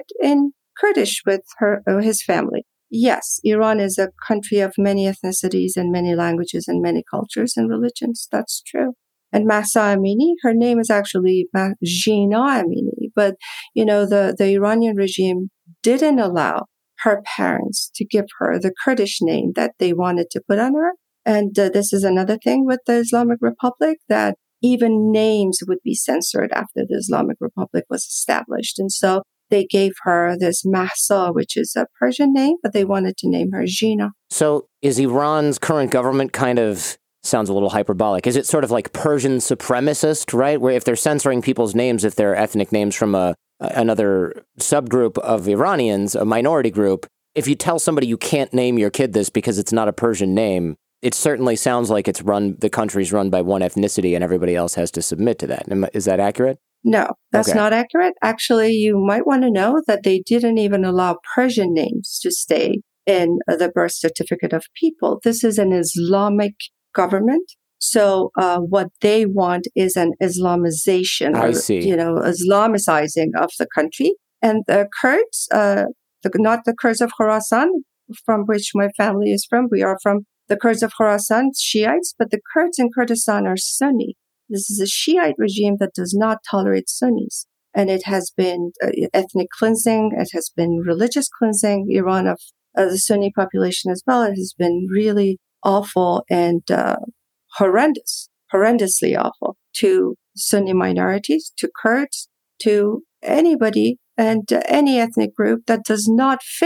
in Kurdish with her, uh, his family. Yes, Iran is a country of many ethnicities and many languages and many cultures and religions. That's true. And Mahsa Amini, her name is actually Jina Amini. But, you know, the, the Iranian regime didn't allow her parents to give her the Kurdish name that they wanted to put on her. And uh, this is another thing with the Islamic Republic, that even names would be censored after the Islamic Republic was established. And so they gave her this Mahsa, which is a Persian name, but they wanted to name her Jina. So is Iran's current government kind of, sounds a little hyperbolic, is it sort of like Persian supremacist, right? Where if they're censoring people's names, if they're ethnic names from a another subgroup of Iranians, a minority group, if you tell somebody you can't name your kid this because it's not a Persian name, it certainly sounds like it's run, the country's run by one ethnicity and everybody else has to submit to that. Is that accurate? No, that's okay. not accurate. Actually, you might want to know that they didn't even allow Persian names to stay in the birth certificate of people. This is an Islamic government. So uh, what they want is an Islamization, I or, see. you know, Islamicizing of the country. And the Kurds, uh, the, not the Kurds of Khorasan, from which my family is from. We are from the Kurds of Khorasan, Shiites, but the Kurds in Kurdistan are Sunni. This is a Shiite regime that does not tolerate Sunnis. And it has been uh, ethnic cleansing. It has been religious cleansing. Iran of uh, the Sunni population as well. It has been really awful and uh, horrendous, horrendously awful to Sunni minorities, to Kurds, to anybody and uh, any ethnic group that does not fit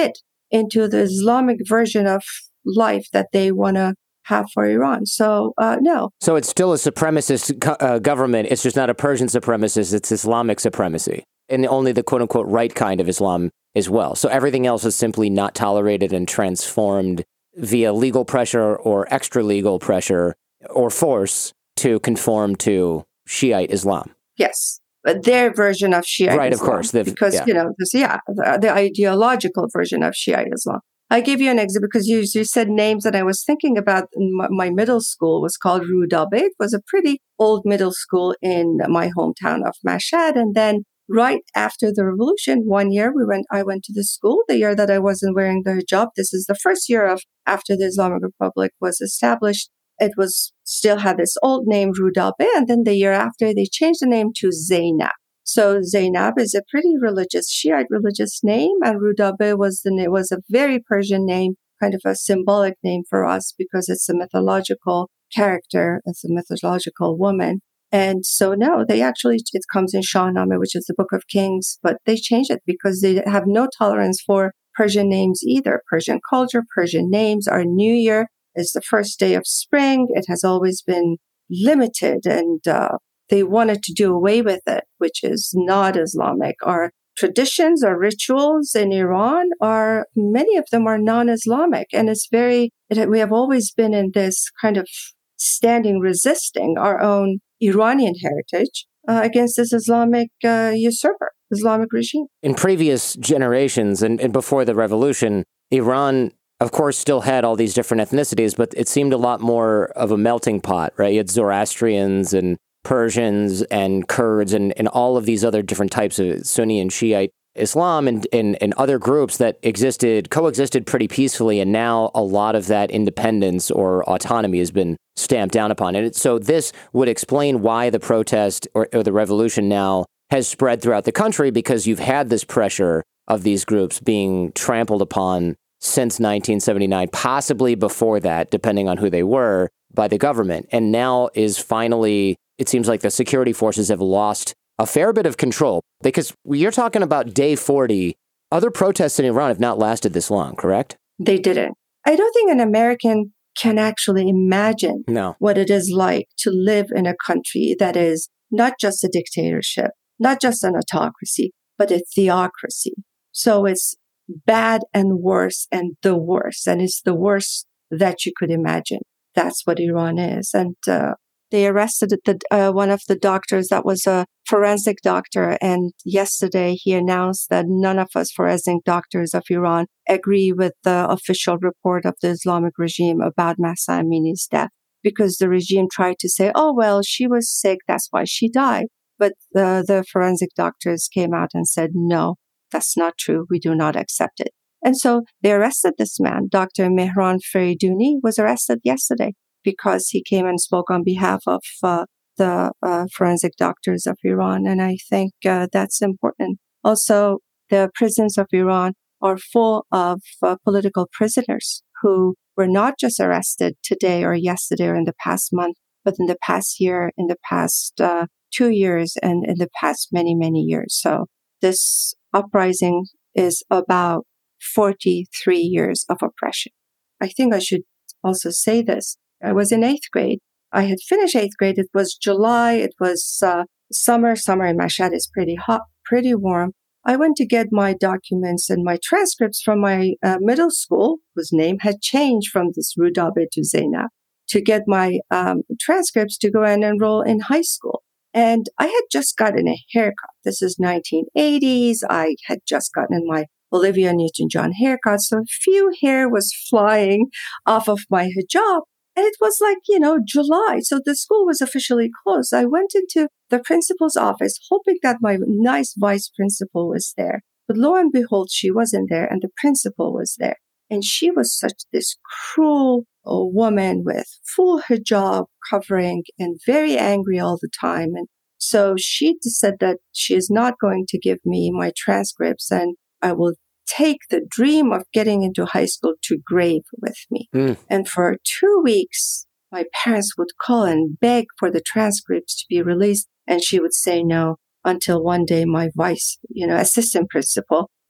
into the Islamic version of life that they want to have for Iran. So, uh, no. So it's still a supremacist co- uh, government. It's just not a Persian supremacist. It's Islamic supremacy. And only the quote-unquote right kind of Islam as well. So everything else is simply not tolerated and transformed via legal pressure or extra-legal pressure or force to conform to Shiite Islam. Yes. But their version of Shiite right, Islam. Right, of course. The, because, yeah. you know, this, yeah, the, the ideological version of Shiite Islam. I gave you an example because you, you said names that I was thinking about. My, my middle school was called Rudabe. It was a pretty old middle school in my hometown of Mashhad. And then right after the revolution, one year we went, I went to the school, the year that I wasn't wearing the hijab. This is the first year of after the Islamic Republic was established. It was still had this old name, Rudabe. And then the year after they changed the name to Zainab. So Zainab is a pretty religious, Shiite religious name, and Rudabe was the name, was a very Persian name, kind of a symbolic name for us because it's a mythological character, it's a mythological woman. And so no, they actually, it comes in Shahnameh, which is the Book of Kings, but they changed it because they have no tolerance for Persian names either. Persian culture, Persian names. Our New Year is the first day of spring. It has always been limited and, uh, they wanted to do away with it, which is not Islamic. Our traditions, our rituals in Iran are, many of them are non-Islamic. And it's very, it, we have always been in this kind of standing, resisting our own Iranian heritage uh, against this Islamic uh, usurper, Islamic regime. In previous generations and, and before the revolution, Iran, of course, still had all these different ethnicities, but it seemed a lot more of a melting pot, right? You had Zoroastrians and Persians and Kurds and, and all of these other different types of Sunni and Shiite Islam and, and, and other groups that existed, coexisted pretty peacefully. And now a lot of that independence or autonomy has been stamped down upon. And it, so this would explain why the protest or, or the revolution now has spread throughout the country, because you've had this pressure of these groups being trampled upon since nineteen seventy-nine, possibly before that, depending on who they were, by the government. And now is finally... it seems like the security forces have lost a fair bit of control, because you're talking about day forty. Other protests in Iran have not lasted this long, correct? They didn't. I don't think an American can actually imagine no. what it is like to live in a country that is not just a dictatorship, not just an autocracy, but a theocracy. So it's bad and worse and the worst. And it's the worst that you could imagine. That's what Iran is. And, uh, They arrested the, uh, one of the doctors that was a forensic doctor. And yesterday he announced that none of us forensic doctors of Iran agree with the official report of the Islamic regime about Mahsa Amini's death, because the regime tried to say, oh, well, she was sick. That's why she died. But the, the forensic doctors came out and said, no, that's not true. We do not accept it. And so they arrested this man. Doctor Mehran Faridouni was arrested yesterday, because he came and spoke on behalf of uh, the uh, forensic doctors of Iran. And I think uh, that's important. Also, the prisons of Iran are full of uh, political prisoners who were not just arrested today or yesterday or in the past month, but in the past year, in the past uh, two years, and in the past many, many years. So this uprising is about forty-three years of oppression. I think I should also say this. I was in eighth grade. I had finished eighth grade. It was July. It was uh, summer. Summer in Mashhad is pretty hot, pretty warm. I went to get my documents and my transcripts from my uh, middle school, whose name had changed from this Rudabe to Zainab, to get my um, transcripts to go and enroll in high school. And I had just gotten a haircut. This is nineteen eighties. I had just gotten my Olivia Newton-John haircut. So a few hair was flying off of my hijab. And it was like, you know, July. So the school was officially closed. I went into the principal's office, hoping that my nice vice principal was there. But lo and behold, she wasn't there, and the principal was there. And she was such this cruel uh, woman with full hijab covering and very angry all the time. And so she said that she is not going to give me my transcripts, and I will take the dream of getting into high school to grave with me. Mm. And for two weeks, my parents would call and beg for the transcripts to be released, and she would say no, until one day my vice, you know, assistant principal,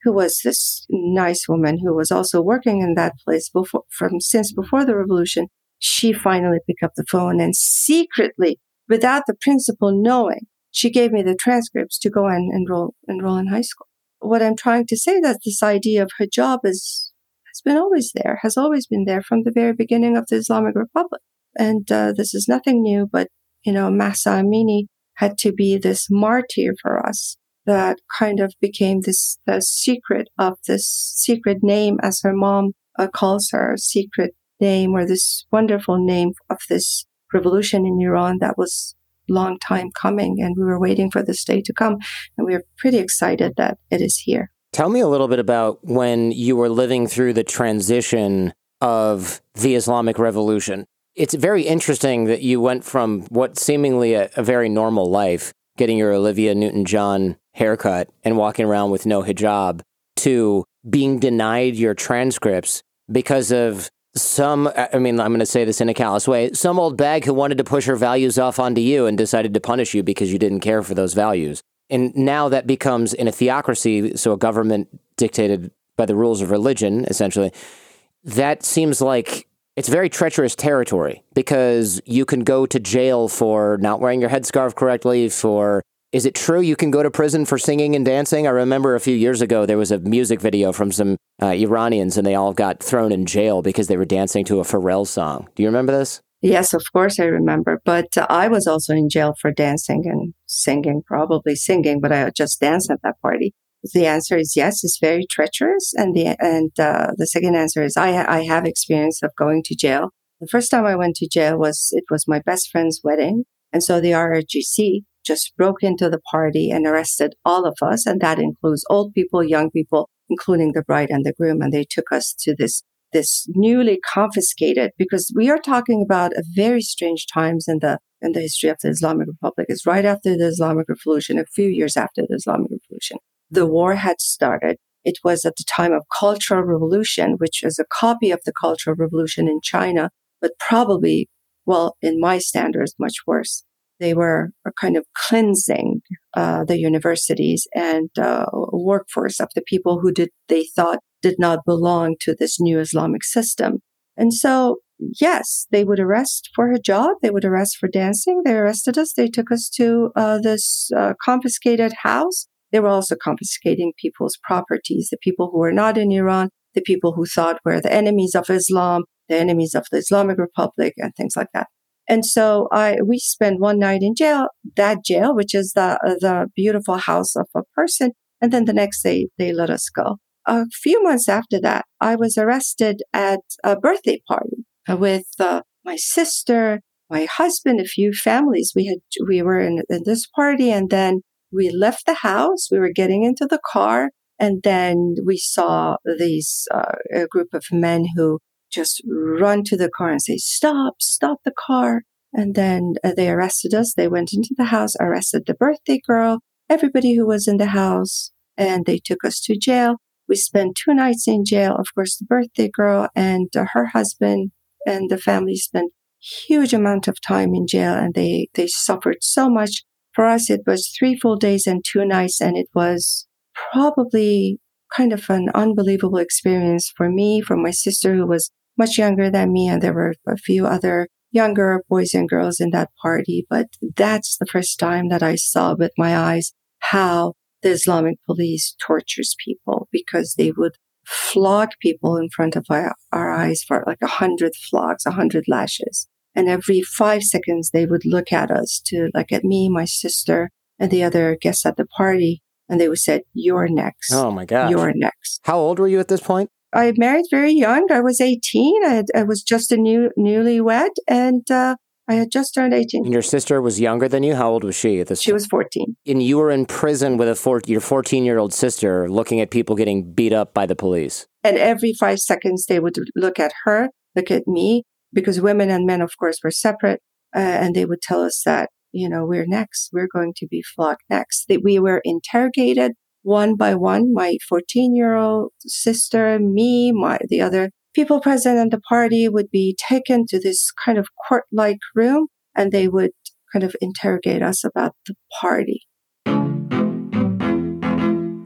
who was this nice woman who was also working in that place before, from since before the revolution, she finally picked up the phone and secretly, without the principal knowing, she gave me the transcripts to go and enroll enroll in high school. What I'm trying to say is that this idea of hijab is has been always there, has always been there from the very beginning of the Islamic Republic. And uh, this is nothing new, but, you know, Mahsa Amini had to be this martyr for us that kind of became this the secret of this secret name, as her mom uh, calls her, secret name, or this wonderful name of this revolution in Iran that was long time coming, and we were waiting for this day to come, and we are pretty excited that it is here. Tell me a little bit about when you were living through the transition of the Islamic Revolution. It's very interesting that you went from what seemingly a, a very normal life, getting your Olivia Newton-John haircut and walking around with no hijab, to being denied your transcripts because of some, I mean, I'm going to say this in a callous way, some old bag who wanted to push her values off onto you and decided to punish you because you didn't care for those values. And now that becomes, in a theocracy, so a government dictated by the rules of religion, essentially, that seems like it's very treacherous territory, because you can go to jail for not wearing your headscarf correctly, for, is it true you can go to prison for singing and dancing? I remember a few years ago, there was a music video from some uh, Iranians, and they all got thrown in jail because they were dancing to a Pharrell song. Do you remember this? Yes, of course I remember. But uh, I was also in jail for dancing and singing, probably singing, but I just danced at that party. The answer is yes, it's very treacherous. And the and uh, the second answer is I, I have experience of going to jail. The first time I went to jail was, it was my best friend's wedding. And so the R R G C just broke into the party and arrested all of us. And that includes old people, young people, including the bride and the groom. And they took us to this this newly confiscated, because we are talking about a very strange times in the in the history of the Islamic Republic. It's right after the Islamic Revolution, a few years after the Islamic Revolution. The war had started. It was at the time of Cultural Revolution, which is a copy of the Cultural Revolution in China, but probably, well, in my standards, much worse. They were kind of cleansing uh, the universities and uh, workforce of the people who did they thought did not belong to this new Islamic system. And so, yes, they would arrest for hijab. They would arrest for dancing. They arrested us. They took us to uh, this uh, confiscated house. They were also confiscating people's properties, the people who were not in Iran, the people who thought were the enemies of Islam, the enemies of the Islamic Republic, and things like that. And so I we spent one night in jail, that jail, which is the the beautiful house of a person, and then the next day they let us go. A few months after that, I was arrested at a birthday party with uh, my sister, my husband, a few families. We had we were in, in this party, and then we left the house. We were getting into the car, and then we saw these uh, a group of men who just run to the car and say, "Stop! Stop the car!" And then uh, they arrested us. They went into the house, arrested the birthday girl, everybody who was in the house, and they took us to jail. We spent two nights in jail. Of course, the birthday girl and uh, her husband and the family spent huge amount of time in jail, and they, they suffered so much. For us, it was three full days and two nights, and it was probably kind of an unbelievable experience for me, for my sister, who was much younger than me, and there were a few other younger boys and girls in that party. But that's the first time that I saw with my eyes how the Islamic police tortures people, because they would flog people in front of our, our eyes for like a hundred flogs, a hundred lashes. And every five seconds, they would look at us to like at me, my sister, and the other guests at the party. And they would say, "You're next." Oh my gosh. "You're next." How old were you at this point? I married very young. I was eighteen. I, had, I was just a new newlywed, and uh, I had just turned eighteen. And your sister was younger than you? How old was she at this She time? was fourteen. And you were in prison with a four, your fourteen-year-old sister looking at people getting beat up by the police. And every five seconds, they would look at her, look at me, because women and men, of course, were separate. Uh, and they would tell us that, you know, we're next. We're going to be flogged next. That we were interrogated one by one. My fourteen-year-old sister, me, my the other people present at the party would be taken to this kind of court-like room, and they would kind of interrogate us about the party.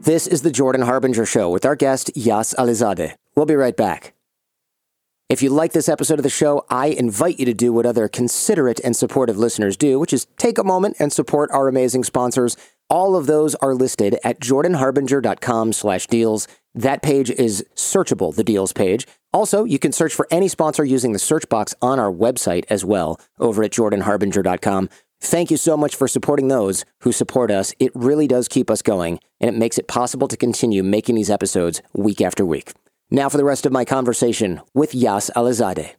This is the Jordan Harbinger Show with our guest, Yas Alizadeh. We'll be right back. If you like this episode of the show, I invite you to do what other considerate and supportive listeners do, which is take a moment and support our amazing sponsors. All of those are listed at jordanharbinger.com slash deals. That page is searchable, the deals page. Also, you can search for any sponsor using the search box on our website as well, over at jordan harbinger dot com. Thank you so much for supporting those who support us. It really does keep us going, and it makes it possible to continue making these episodes week after week. Now for the rest of my conversation with Yas Alizadeh.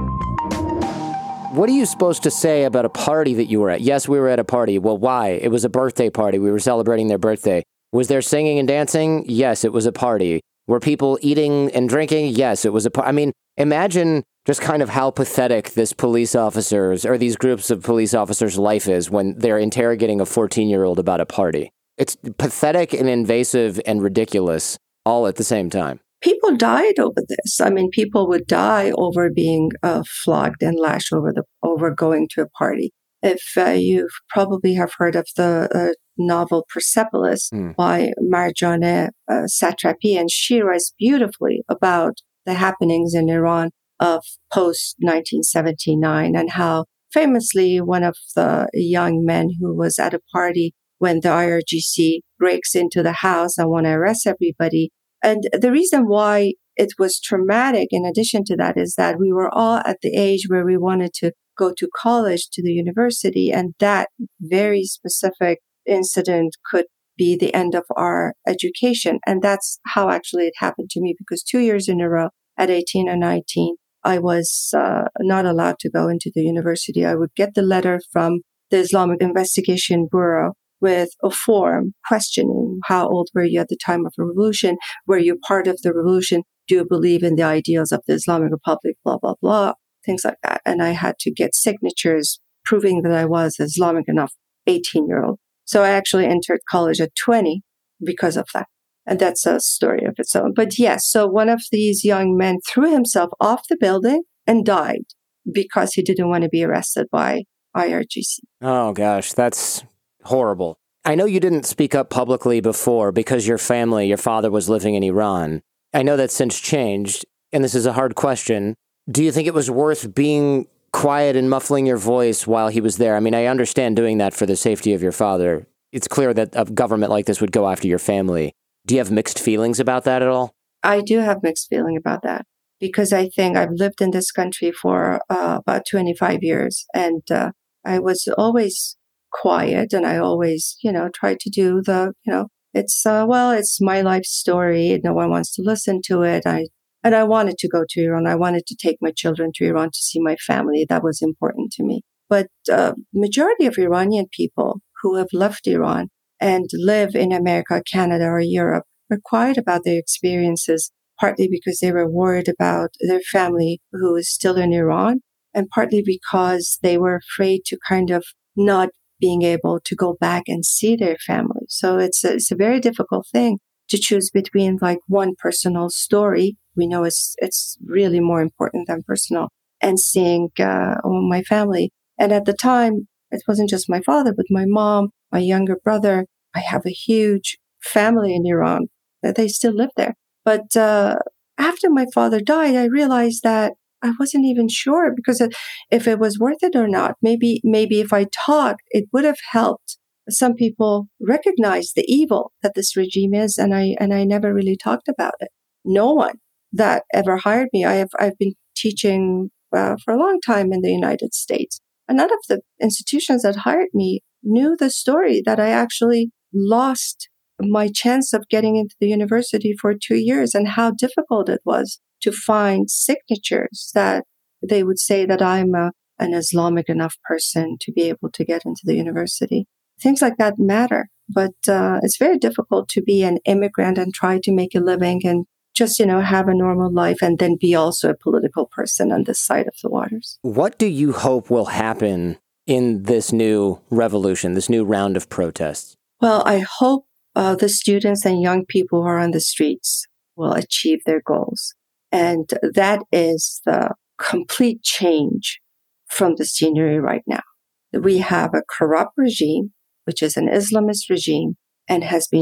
What are you supposed to say about a party that you were at? Yes, we were at a party. Well, why? It was a birthday party. We were celebrating their birthday. Was there singing and dancing? Yes, it was a party. Were people eating and drinking? Yes, it was a party. I mean, imagine just kind of how pathetic this police officer's or these groups of police officers' life is when they're interrogating a fourteen-year-old about a party. It's pathetic and invasive and ridiculous all at the same time. People died over this. I mean, people would die over being uh, flogged and lashed over the over going to a party. If uh, you probably have heard of the uh, novel Persepolis mm. by Marjane uh, Satrapi, and she writes beautifully about the happenings in Iran of post nineteen seventy-nine and how famously one of the young men who was at a party when the I R G C breaks into the house and want to arrest everybody. And the reason why it was traumatic, in addition to that, is that we were all at the age where we wanted to go to college, to the university, and that very specific incident could be the end of our education. And that's how actually it happened to me, because two years in a row, at eighteen or nineteen, I was uh, not allowed to go into the university. I would get the letter from the Islamic Investigation Bureau with a form questioning how old were you at the time of the revolution? Were you part of the revolution? Do you believe in the ideals of the Islamic Republic? Blah, blah, blah, things like that. And I had to get signatures proving that I was Islamic enough, eighteen-year-old. So I actually entered college at twenty because of that. And that's a story of its own. But yes, so one of these young men threw himself off the building and died because he didn't want to be arrested by I R G C. Oh, gosh, that's horrible. I know you didn't speak up publicly before because your family, your father was living in Iran. I know that's since changed, and this is a hard question. Do you think it was worth being quiet and muffling your voice while he was there? I mean, I understand doing that for the safety of your father. It's clear that a government like this would go after your family. Do you have mixed feelings about that at all? I do have mixed feeling about that because I think I've lived in this country for uh, about twenty-five years, and uh, I was always quiet, and I always, you know, tried to do the, you know, it's, uh, well, it's my life story. No one wants to listen to it. I, and I wanted to go to Iran. I wanted to take my children to Iran to see my family. That was important to me. But uh, majority of Iranian people who have left Iran and live in America, Canada, or Europe are quiet about their experiences, partly because they were worried about their family who is still in Iran, and partly because they were afraid to kind of not being able to go back and see their family. So it's a, it's a very difficult thing to choose between like one personal story. We know it's it's really more important than personal, and seeing uh, my family. And at the time, it wasn't just my father, but my mom, my younger brother. I have a huge family in Iran. They still live there. But uh, after my father died, I realized that I wasn't even sure because if it was worth it or not. Maybe, maybe if I talked, it would have helped some people recognize the evil that this regime is. And I, and I never really talked about it. No one that ever hired me. I have, I've been teaching uh, for a long time in the United States. And none of the institutions that hired me knew the story that I actually lost my chance of getting into the university for two years and how difficult it was to find signatures that they would say that I'm a, an Islamic enough person to be able to get into the university. Things like that matter, but uh, it's very difficult to be an immigrant and try to make a living and just, you know, have a normal life and then be also a political person on this side of the waters. What do you hope will happen in this new revolution, this new round of protests? Well, I hope uh, the students and young people who are on the streets will achieve their goals. And that is the complete change from the scenery right now. We have a corrupt regime, which is an Islamist regime, and has been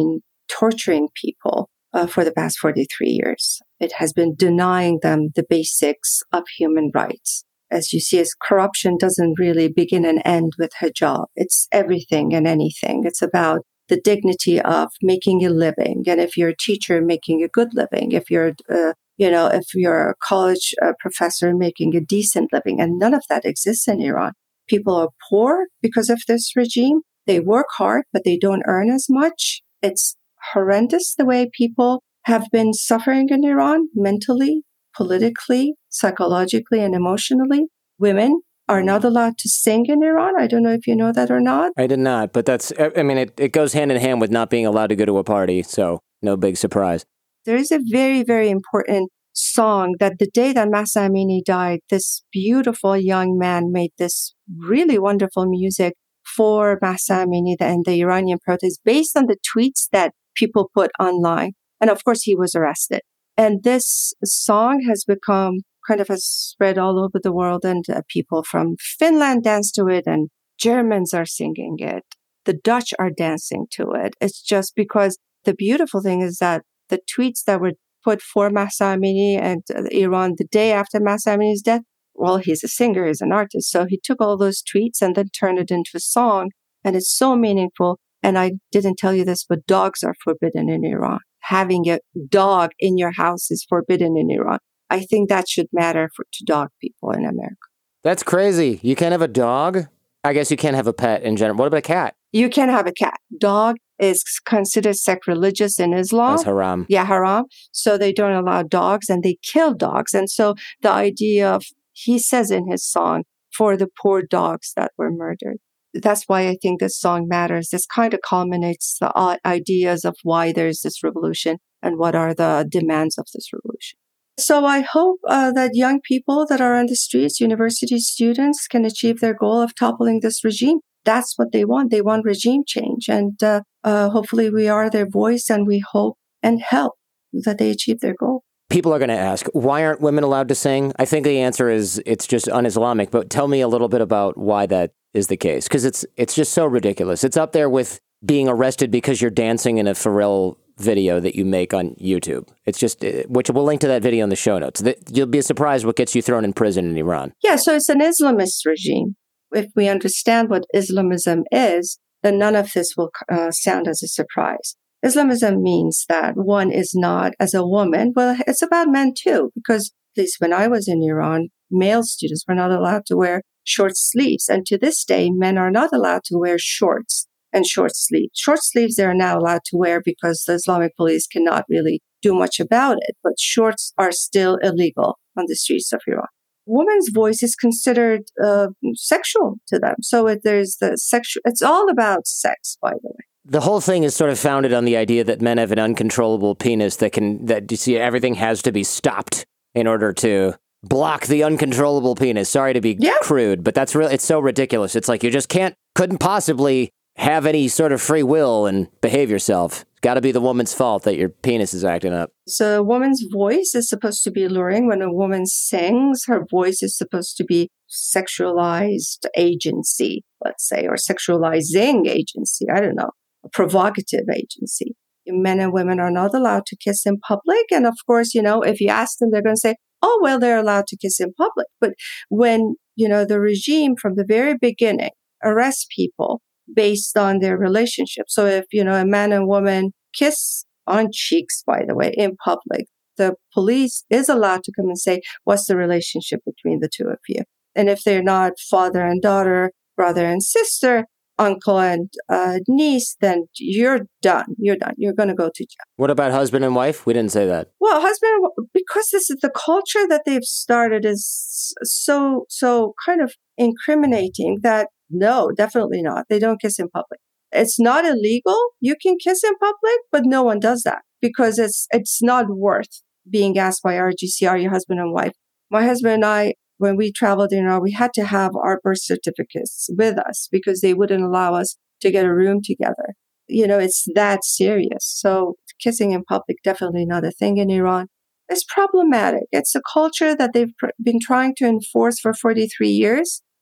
torturing people uh, for the past forty-three years. It has been denying them the basics of human rights. As you see, as corruption doesn't really begin and end with hijab. It's everything and anything. It's about the dignity of making a living. And if you're a teacher, making a good living. If you're, uh, you know, if you're a college uh, professor, making a decent living. And none of that exists in Iran. People are poor because of this regime. They work hard, but they don't earn as much. It's horrendous the way people have been suffering in Iran mentally, politically, psychologically, and emotionally. Women are not allowed to sing in Iran. I don't know if you know that or not. I did not, but that's, I mean, it, it goes hand in hand with not being allowed to go to a party, so no big surprise. There is a very, very important song that the day that Mahsa Amini died, this beautiful young man made this really wonderful music for Mahsa Amini and the Iranian protests based on the tweets that people put online. And of course, he was arrested. And this song has become kind of has spread all over the world, and uh, people from Finland dance to it, and Germans are singing it. The Dutch are dancing to it. It's just because the beautiful thing is that the tweets that were put for Mahsa Amini and uh, Iran the day after Mahsa Amini's death, well, he's a singer, he's an artist. So he took all those tweets and then turned it into a song. And it's so meaningful. And I didn't tell you this, but dogs are forbidden in Iran. Having a dog in your house is forbidden in Iran. I think that should matter for to dog people in America. That's crazy. You can't have a dog? I guess you can't have a pet in general. What about a cat? You can have a cat. Dog is considered sacrilegious in Islam. That's haram. Yeah, haram. So they don't allow dogs and they kill dogs. And so the idea of, he says in his song, for the poor dogs that were murdered. That's why I think this song matters. This kind of culminates the ideas of why there's this revolution and what are the demands of this revolution. So I hope uh, that young people that are on the streets, university students, can achieve their goal of toppling this regime. That's what they want. They want regime change. And uh, uh, hopefully we are their voice, and we hope and help that they achieve their goal. People are going to ask, why aren't women allowed to sing? I think the answer is it's just un-Islamic. But tell me a little bit about why that is the case, because it's it's just so ridiculous. It's up there with being arrested because you're dancing in a Pharrell video that you make on YouTube. It's just, which we'll link to that video in the show notes. You'll be surprised what gets you thrown in prison in Iran. Yeah, so it's an Islamist regime. If we understand what Islamism is, then none of this will uh, sound as a surprise. Islamism means that one is not, as a woman, well, it's about men too, because at least when I was in Iran, male students were not allowed to wear short sleeves. And to this day, men are not allowed to wear shorts and short sleeves. Short sleeves they are now allowed to wear because the Islamic police cannot really do much about it, but shorts are still illegal on the streets of Iran. Woman's voice is considered uh, sexual to them. So it, there's the sexual, it's all about sex, by the way. The whole thing is sort of founded on the idea that men have an uncontrollable penis that can, that you see, everything has to be stopped in order to block the uncontrollable penis. Sorry to be yeah. crude, but that's real. It's so ridiculous. It's like you just can't, couldn't possibly have any sort of free will and behave yourself. It's got to be the woman's fault that your penis is acting up. So a woman's voice is supposed to be alluring. When a woman sings, her voice is supposed to be sexualized agency, let's say, or sexualizing agency. I don't know, a provocative agency. Men and women are not allowed to kiss in public. And of course, you know, if you ask them, they're going to say, oh, well, they're allowed to kiss in public. But when, you know, the regime from the very beginning arrests people based on their relationship. So if, you know, a man and woman kiss on cheeks, by the way, in public, the police is allowed to come and say, what's the relationship between the two of you? And if they're not father and daughter, brother and sister, uncle and uh, niece, then you're done. You're done. You're going to go to jail. What about husband and wife? We didn't say that. Well, husband, because this is the culture that they've started is so, so kind of incriminating that no, definitely not. They don't kiss in public. It's not illegal. You can kiss in public, but no one does that because it's it's not worth being asked by R G C, are you husband and wife? My husband and I, when we traveled in Iran, we had to have our birth certificates with us because they wouldn't allow us to get a room together. You know, it's that serious. So kissing in public, definitely not a thing in Iran. It's problematic. It's a culture that they've pr- been trying to enforce for forty-three years.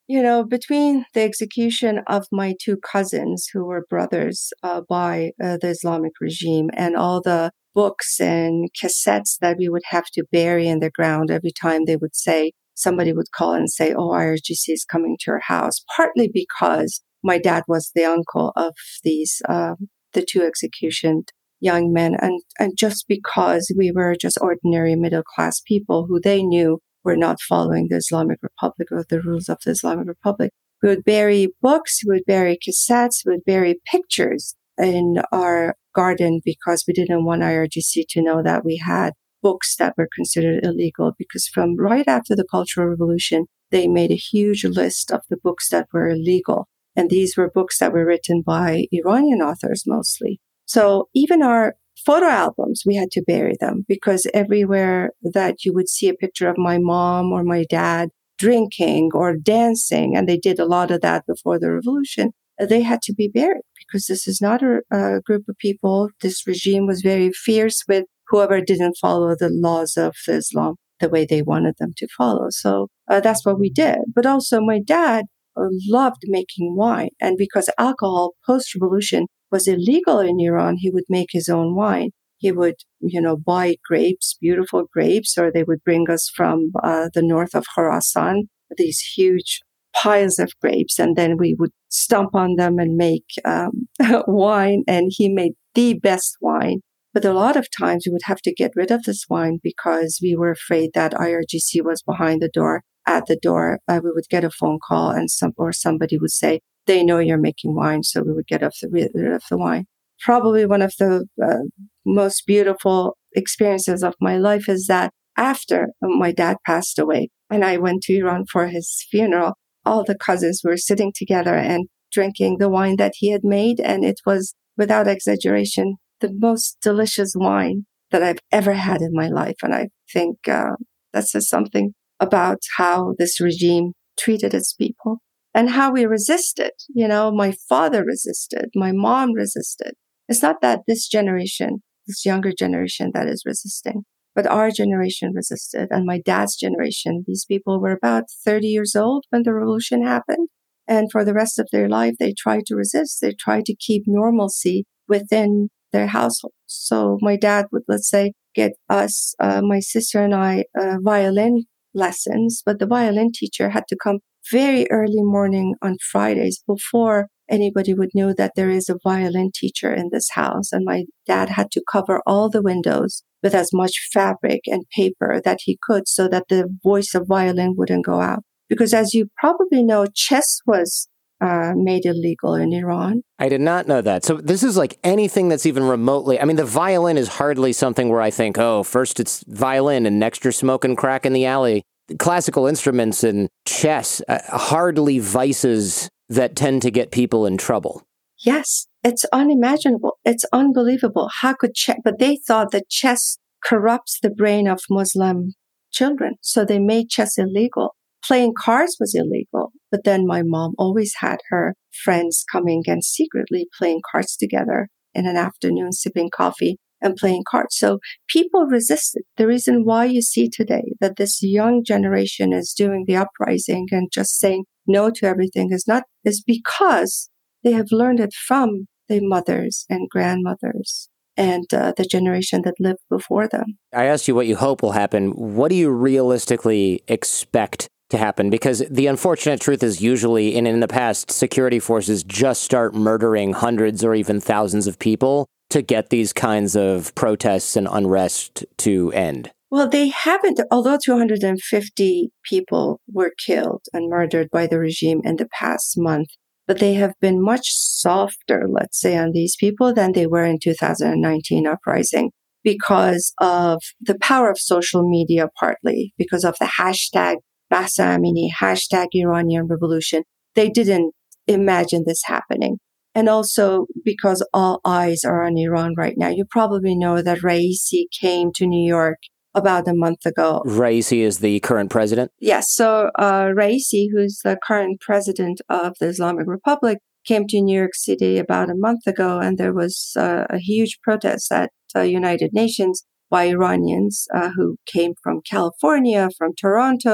You know, between the execution of my two cousins who were brothers uh, by uh, the Islamic regime and all the books and cassettes that we would have to bury in the ground every time they would say, somebody would call and say, oh, I R G C is coming to your house, partly because my dad was the uncle of these, uh, the two executioned young men. And, and just because we were just ordinary middle class people who they knew were not following the Islamic Republic or the rules of the Islamic Republic. We would bury books, we would bury cassettes, we would bury pictures in our garden because we didn't want I R G C to know that we had books that were considered illegal, because from right after the Cultural Revolution, they made a huge list of the books that were illegal. And these were books that were written by Iranian authors mostly. So even our photo albums, we had to bury them because everywhere that you would see a picture of my mom or my dad drinking or dancing, and they did a lot of that before the revolution, they had to be buried because this is not a, a group of people. This regime was very fierce with whoever didn't follow the laws of Islam the way they wanted them to follow. So uh, that's what we did. But also my dad loved making wine. And because alcohol post-revolution was illegal in Iran, he would make his own wine. He would, you know, buy grapes, beautiful grapes, or they would bring us from uh, the north of Khorasan, these huge piles of grapes. And then we would stomp on them and make um, wine. And he made the best wine. But a lot of times we would have to get rid of this wine because we were afraid that I R G C was behind the door. At the door, uh, we would get a phone call and some, or somebody would say, they know you're making wine. So we would get off the, rid of the wine. Probably one of the uh, most beautiful experiences of my life is that after my dad passed away and I went to Iran for his funeral, all the cousins were sitting together and drinking the wine that he had made. And it was, without exaggeration, the most delicious wine that I've ever had in my life. And I think uh, that says something about how this regime treated its people and how we resisted. You know, my father resisted, my mom resisted. It's not that this generation, this younger generation that is resisting, but our generation resisted. And my dad's generation, these people were about thirty years old when the revolution happened. And for the rest of their life, they tried to resist. They tried to keep normalcy within their household. So my dad would, let's say, get us, uh, my sister and I, uh, violin lessons, but the violin teacher had to come very early morning on Fridays before anybody would know that there is a violin teacher in this house. And my dad had to cover all the windows with as much fabric and paper that he could so that the voice of violin wouldn't go out. Because as you probably know, chess was uh, made illegal in Iran. I did not know that. So this is like anything that's even remotely, I mean, the violin is hardly something where I think, oh, first it's violin and next you're smoking crack in the alley. Classical instruments and chess, uh, hardly vices that tend to get people in trouble. Yes, it's unimaginable. It's unbelievable. How could chess, but they thought that chess corrupts the brain of Muslim children. So they made chess illegal. Playing cards was illegal. But then my mom always had her friends coming and secretly playing cards together in an afternoon, sipping coffee and playing cards. So people resisted. The reason why you see today that this young generation is doing the uprising and just saying no to everything is not, is because they have learned it from their mothers and grandmothers and uh, the generation that lived before them. I asked you what you hope will happen. What do you realistically expect to happen? Because the unfortunate truth is usually, and in the past, security forces just start murdering hundreds or even thousands of people to get these kinds of protests and unrest to end. Well, they haven't, although two hundred fifty people were killed and murdered by the regime in the past month, but they have been much softer, let's say, on these people than they were in two thousand nineteen uprising because of the power of social media, partly because of the hashtag Mahsa Amini, hashtag Iranian Revolution. They didn't imagine this happening. And also because all eyes are on Iran right now. You probably know that Raisi came to New York about a month ago. Raisi is the current president? Yes. So uh, Raisi, who's the current president of the Islamic Republic, came to New York City about a month ago, and there was uh, a huge protest at the uh, United Nations by Iranians uh, who came from California, from Toronto,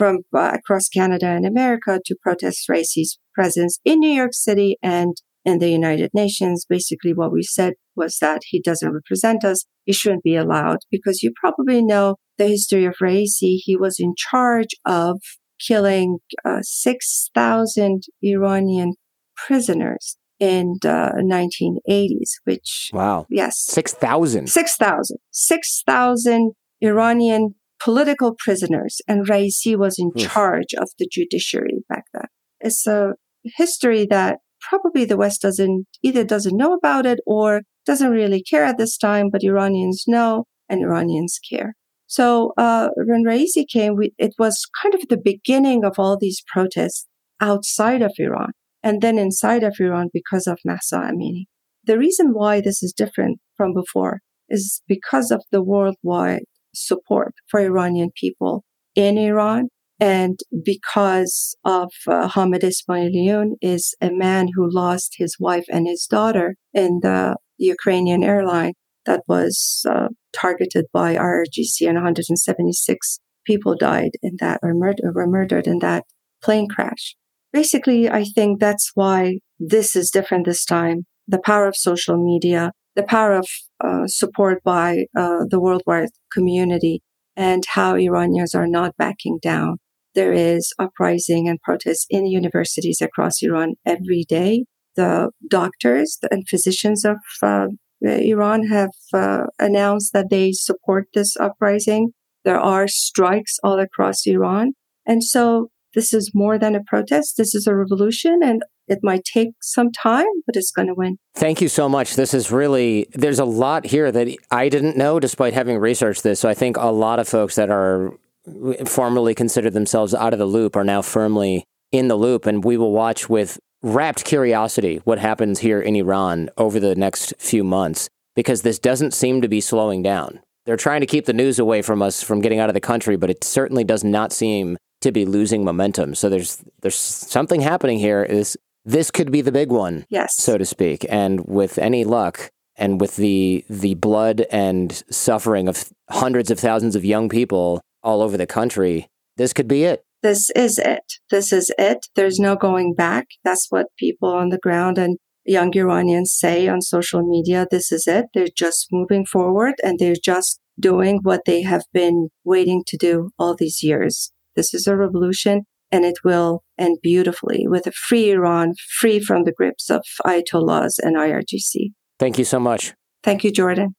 from uh, across Canada and America to protest Raisi's presence in New York City and in the United Nations. Basically, what we said was that he doesn't represent us. He shouldn't be allowed, because you probably know the history of Raisi. He was in charge of killing uh, six thousand Iranian prisoners in the nineteen eighties, which... Wow. Yes. six thousand? six thousand. six thousand Iranian political prisoners, and Raisi was in Oof. charge of the judiciary back then. It's a history that probably the West doesn't, either doesn't know about it or doesn't really care at this time, but Iranians know and Iranians care. So uh, when Raisi came, we, it was kind of the beginning of all these protests outside of Iran and then inside of Iran because of Mahsa Amini. The reason why this is different from before is because of the worldwide support for Iranian people in Iran, and because of uh, Hamid Ismailion is a man who lost his wife and his daughter in the Ukrainian airline that was uh, targeted by I R G C, and one hundred seventy-six people died in that, or murder, were murdered in that plane crash. Basically, I think that's why this is different this time. The power of social media, the power of uh, support by uh, the worldwide community, and how Iranians are not backing down. There is uprising and protests in universities across Iran every day. The doctors and physicians of uh, Iran have uh, announced that they support this uprising. There are strikes all across Iran. And so this is more than a protest. This is a revolution, and it might take some time, but it's going to win. Thank you so much. This is really, there's a lot here that I didn't know despite having researched this. So I think a lot of folks that are formerly considered themselves out of the loop are now firmly in the loop. And we will watch with rapt curiosity what happens here in Iran over the next few months, because this doesn't seem to be slowing down. They're trying to keep the news away from us from getting out of the country, but it certainly does not seem to be losing momentum. So there's there's something happening here. Is this could be the big one, yes, so to speak. And with any luck, and with the the blood and suffering of hundreds of thousands of young people all over the country, this could be it. This is it. This is it. There's no going back. That's what people on the ground and young Iranians say on social media. This is it. They're just moving forward, and they're just doing what they have been waiting to do all these years. This is a revolution, and it will end beautifully with a free Iran, free from the grips of Ayatollahs and I R G C. Thank you so much. Thank you, Jordan.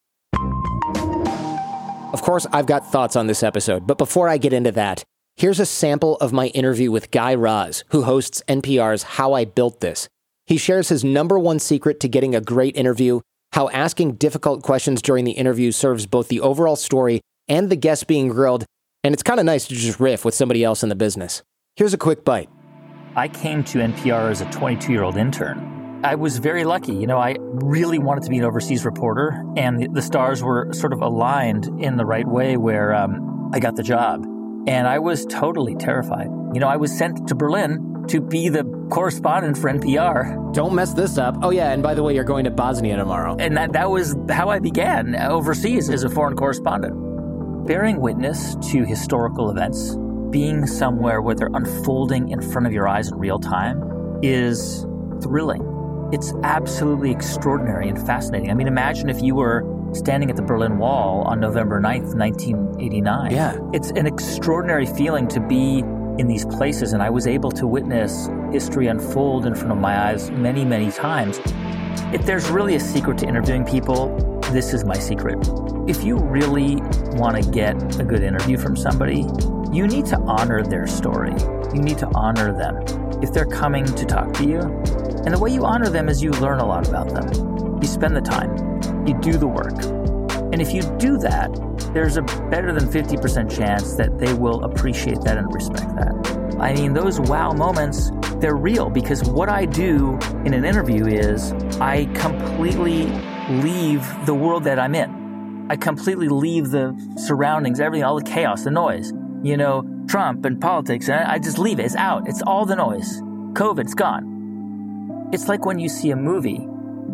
Of course, I've got thoughts on this episode, but before I get into that, here's a sample of my interview with Guy Raz, who hosts N P R's How I Built This. He shares his number one secret to getting a great interview, how asking difficult questions during the interview serves both the overall story and the guest being grilled, and it's kind of nice to just riff with somebody else in the business. Here's a quick bite. I came to N P R as a twenty-two-year-old intern. I was very lucky. You know, I really wanted to be an overseas reporter, and the stars were sort of aligned in the right way where um, I got the job. And I was totally terrified. You know, I was sent to Berlin to be the correspondent for N P R. Don't mess this up. Oh, yeah, and by the way, you're going to Bosnia tomorrow. And that, that was how I began overseas as a foreign correspondent. Bearing witness to historical events, being somewhere where they're unfolding in front of your eyes in real time, is thrilling. It's absolutely extraordinary and fascinating. I mean, imagine if you were standing at the Berlin Wall on November ninth, nineteen eighty-nine. Yeah. It's an extraordinary feeling to be in these places, and I was able to witness history unfold in front of my eyes many, many times. If there's really a secret to interviewing people, this is my secret. If you really want to get a good interview from somebody, you need to honor their story. You need to honor them. If they're coming to talk to you, and the way you honor them is you learn a lot about them. You spend the time. You do the work. And if you do that, there's a better than fifty percent chance that they will appreciate that and respect that. I mean, those wow moments, they're real, because what I do in an interview is I completely leave the world that I'm in. I completely leave the surroundings, everything, all the chaos, the noise, you know, Trump and politics, and I just leave it. It's out. It's all the noise. COVID's gone. It's like when you see a movie.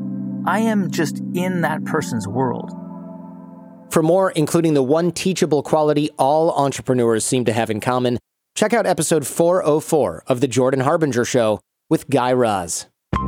I am just in that person's world. For more, including the one teachable quality all entrepreneurs seem to have in common, check out episode four oh four of The Jordan Harbinger Show with Guy Raz.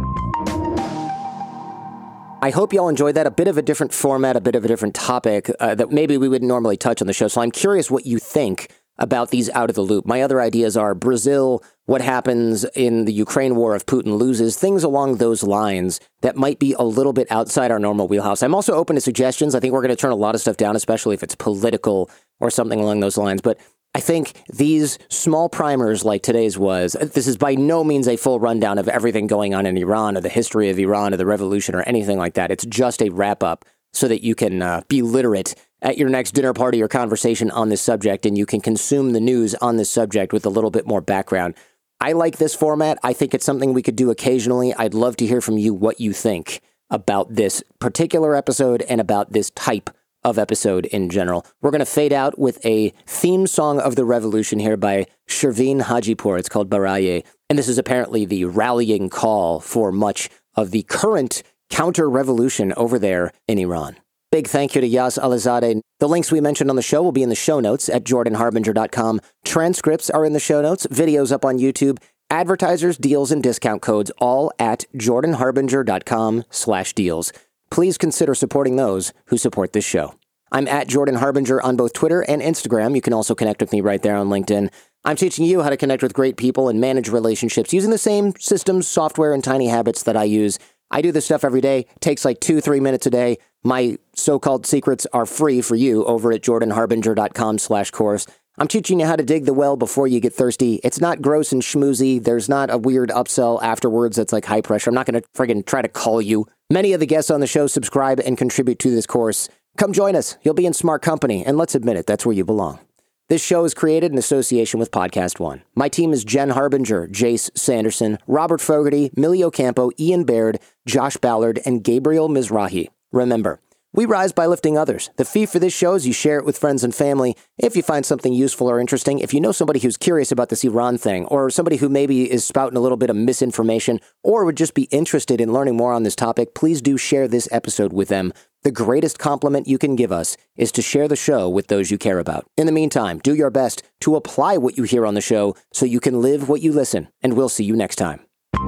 I hope y'all enjoyed that. A bit of a different format, a bit of a different topic uh, that maybe we wouldn't normally touch on the show. So I'm curious what you think about these out of the loop. My other ideas are Brazil, what happens in the Ukraine war if Putin loses, things along those lines that might be a little bit outside our normal wheelhouse. I'm also open to suggestions. I think we're going to turn a lot of stuff down, especially if it's political or something along those lines. But I think these small primers like today's was, this is by no means a full rundown of everything going on in Iran or the history of Iran or the revolution or anything like that. It's just a wrap up so that you can uh, be literate at your next dinner party or conversation on this subject, and you can consume the news on this subject with a little bit more background. I like this format. I think it's something we could do occasionally. I'd love to hear from you what you think about this particular episode and about this type of episode in general. We're going to fade out with a theme song of the revolution here by Shervin Hajipour. It's called Baraye, and this is apparently the rallying call for much of the current counter-revolution over there in Iran. Big thank you to Yas Alizadeh. The links we mentioned on the show will be in the show notes at jordan harbinger dot com. Transcripts are in the show notes, videos up on YouTube, advertisers, deals, and discount codes all at jordan harbinger dot com slash deals. Please consider supporting those who support this show. I'm at Jordan Harbinger on both Twitter and Instagram. You can also connect with me right there on LinkedIn. I'm teaching you how to connect with great people and manage relationships using the same systems, software, and tiny habits that I use. I do this stuff every day. It takes like two, three minutes a day. My so-called secrets are free for you over at jordan harbinger dot com slash course. I'm teaching you how to dig the well before you get thirsty. It's not gross and schmoozy. There's not a weird upsell afterwards that's like high pressure. I'm not going to friggin' try to call you. Many of the guests on the show subscribe and contribute to this course. Come join us. You'll be in smart company. And let's admit it, that's where you belong. This show is created in association with Podcast One. My team is Jen Harbinger, Jace Sanderson, Robert Fogarty, Millie Ocampo, Ian Baird, Josh Ballard, and Gabriel Mizrahi. Remember, we rise by lifting others. The fee for this show is you share it with friends and family. If you find something useful or interesting, if you know somebody who's curious about this Iran thing, or somebody who maybe is spouting a little bit of misinformation, or would just be interested in learning more on this topic, please do share this episode with them. The greatest compliment you can give us is to share the show with those you care about. In the meantime, do your best to apply what you hear on the show so you can live what you listen, and we'll see you next time.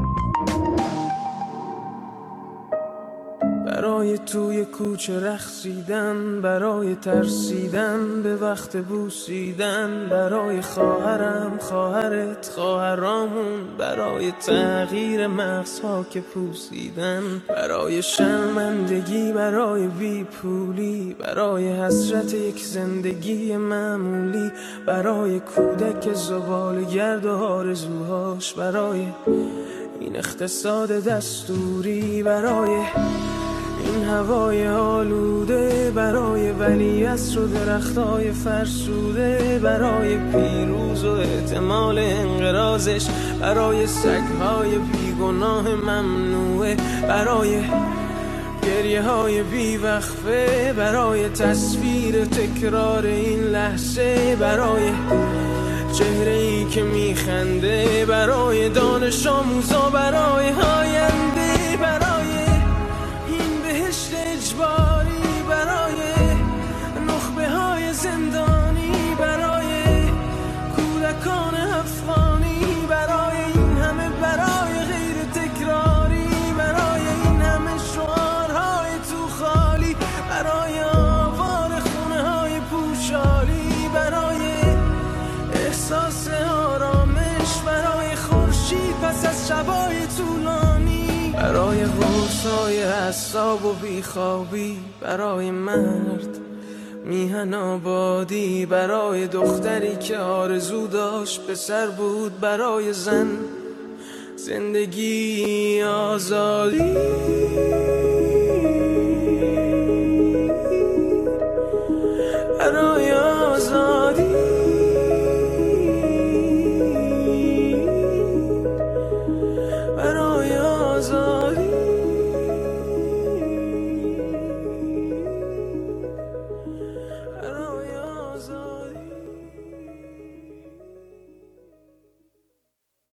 برای توی کوچه رقصیدن، برای ترسیدن به وقت بوسیدن، برای خواهرم خواهرت خواهرامون، برای تغییر مغزها که پوسیدن، برای شرمندگی برای بیپولی، برای حسرت یک زندگی معمولی، برای کودک زبالگرد و آرزوهاش، برای این اقتصاد دستوری، برای این هوای آلوده، برای ولیعصر و درختای فرسوده، برای پیروز و احتمال انقراضش، برای سگهای بیگناه ممنوعه، برای گریه های بیوقفه، برای تصویر تکرار این لحظه، برای چهره ای که میخنده، برای دانش آموزا، برای آینده، برای این بهشت اجباری، برای نخبه های زندانی، برای کودکان افغانی، برای این همه برای غیر تکراری، برای این همه شعارهای تو خالی، برای آوار خونه های پوشالی، برای احساس آرامش، برای خورشید پس از شبای طولانی، برای غوصای اعصاب و بیخوابی، برای مرد میهن آبادی، برای دختری که آرزو داشت پسر بود، برای زن زندگی آزادی، برای آزادی، برای آزادی.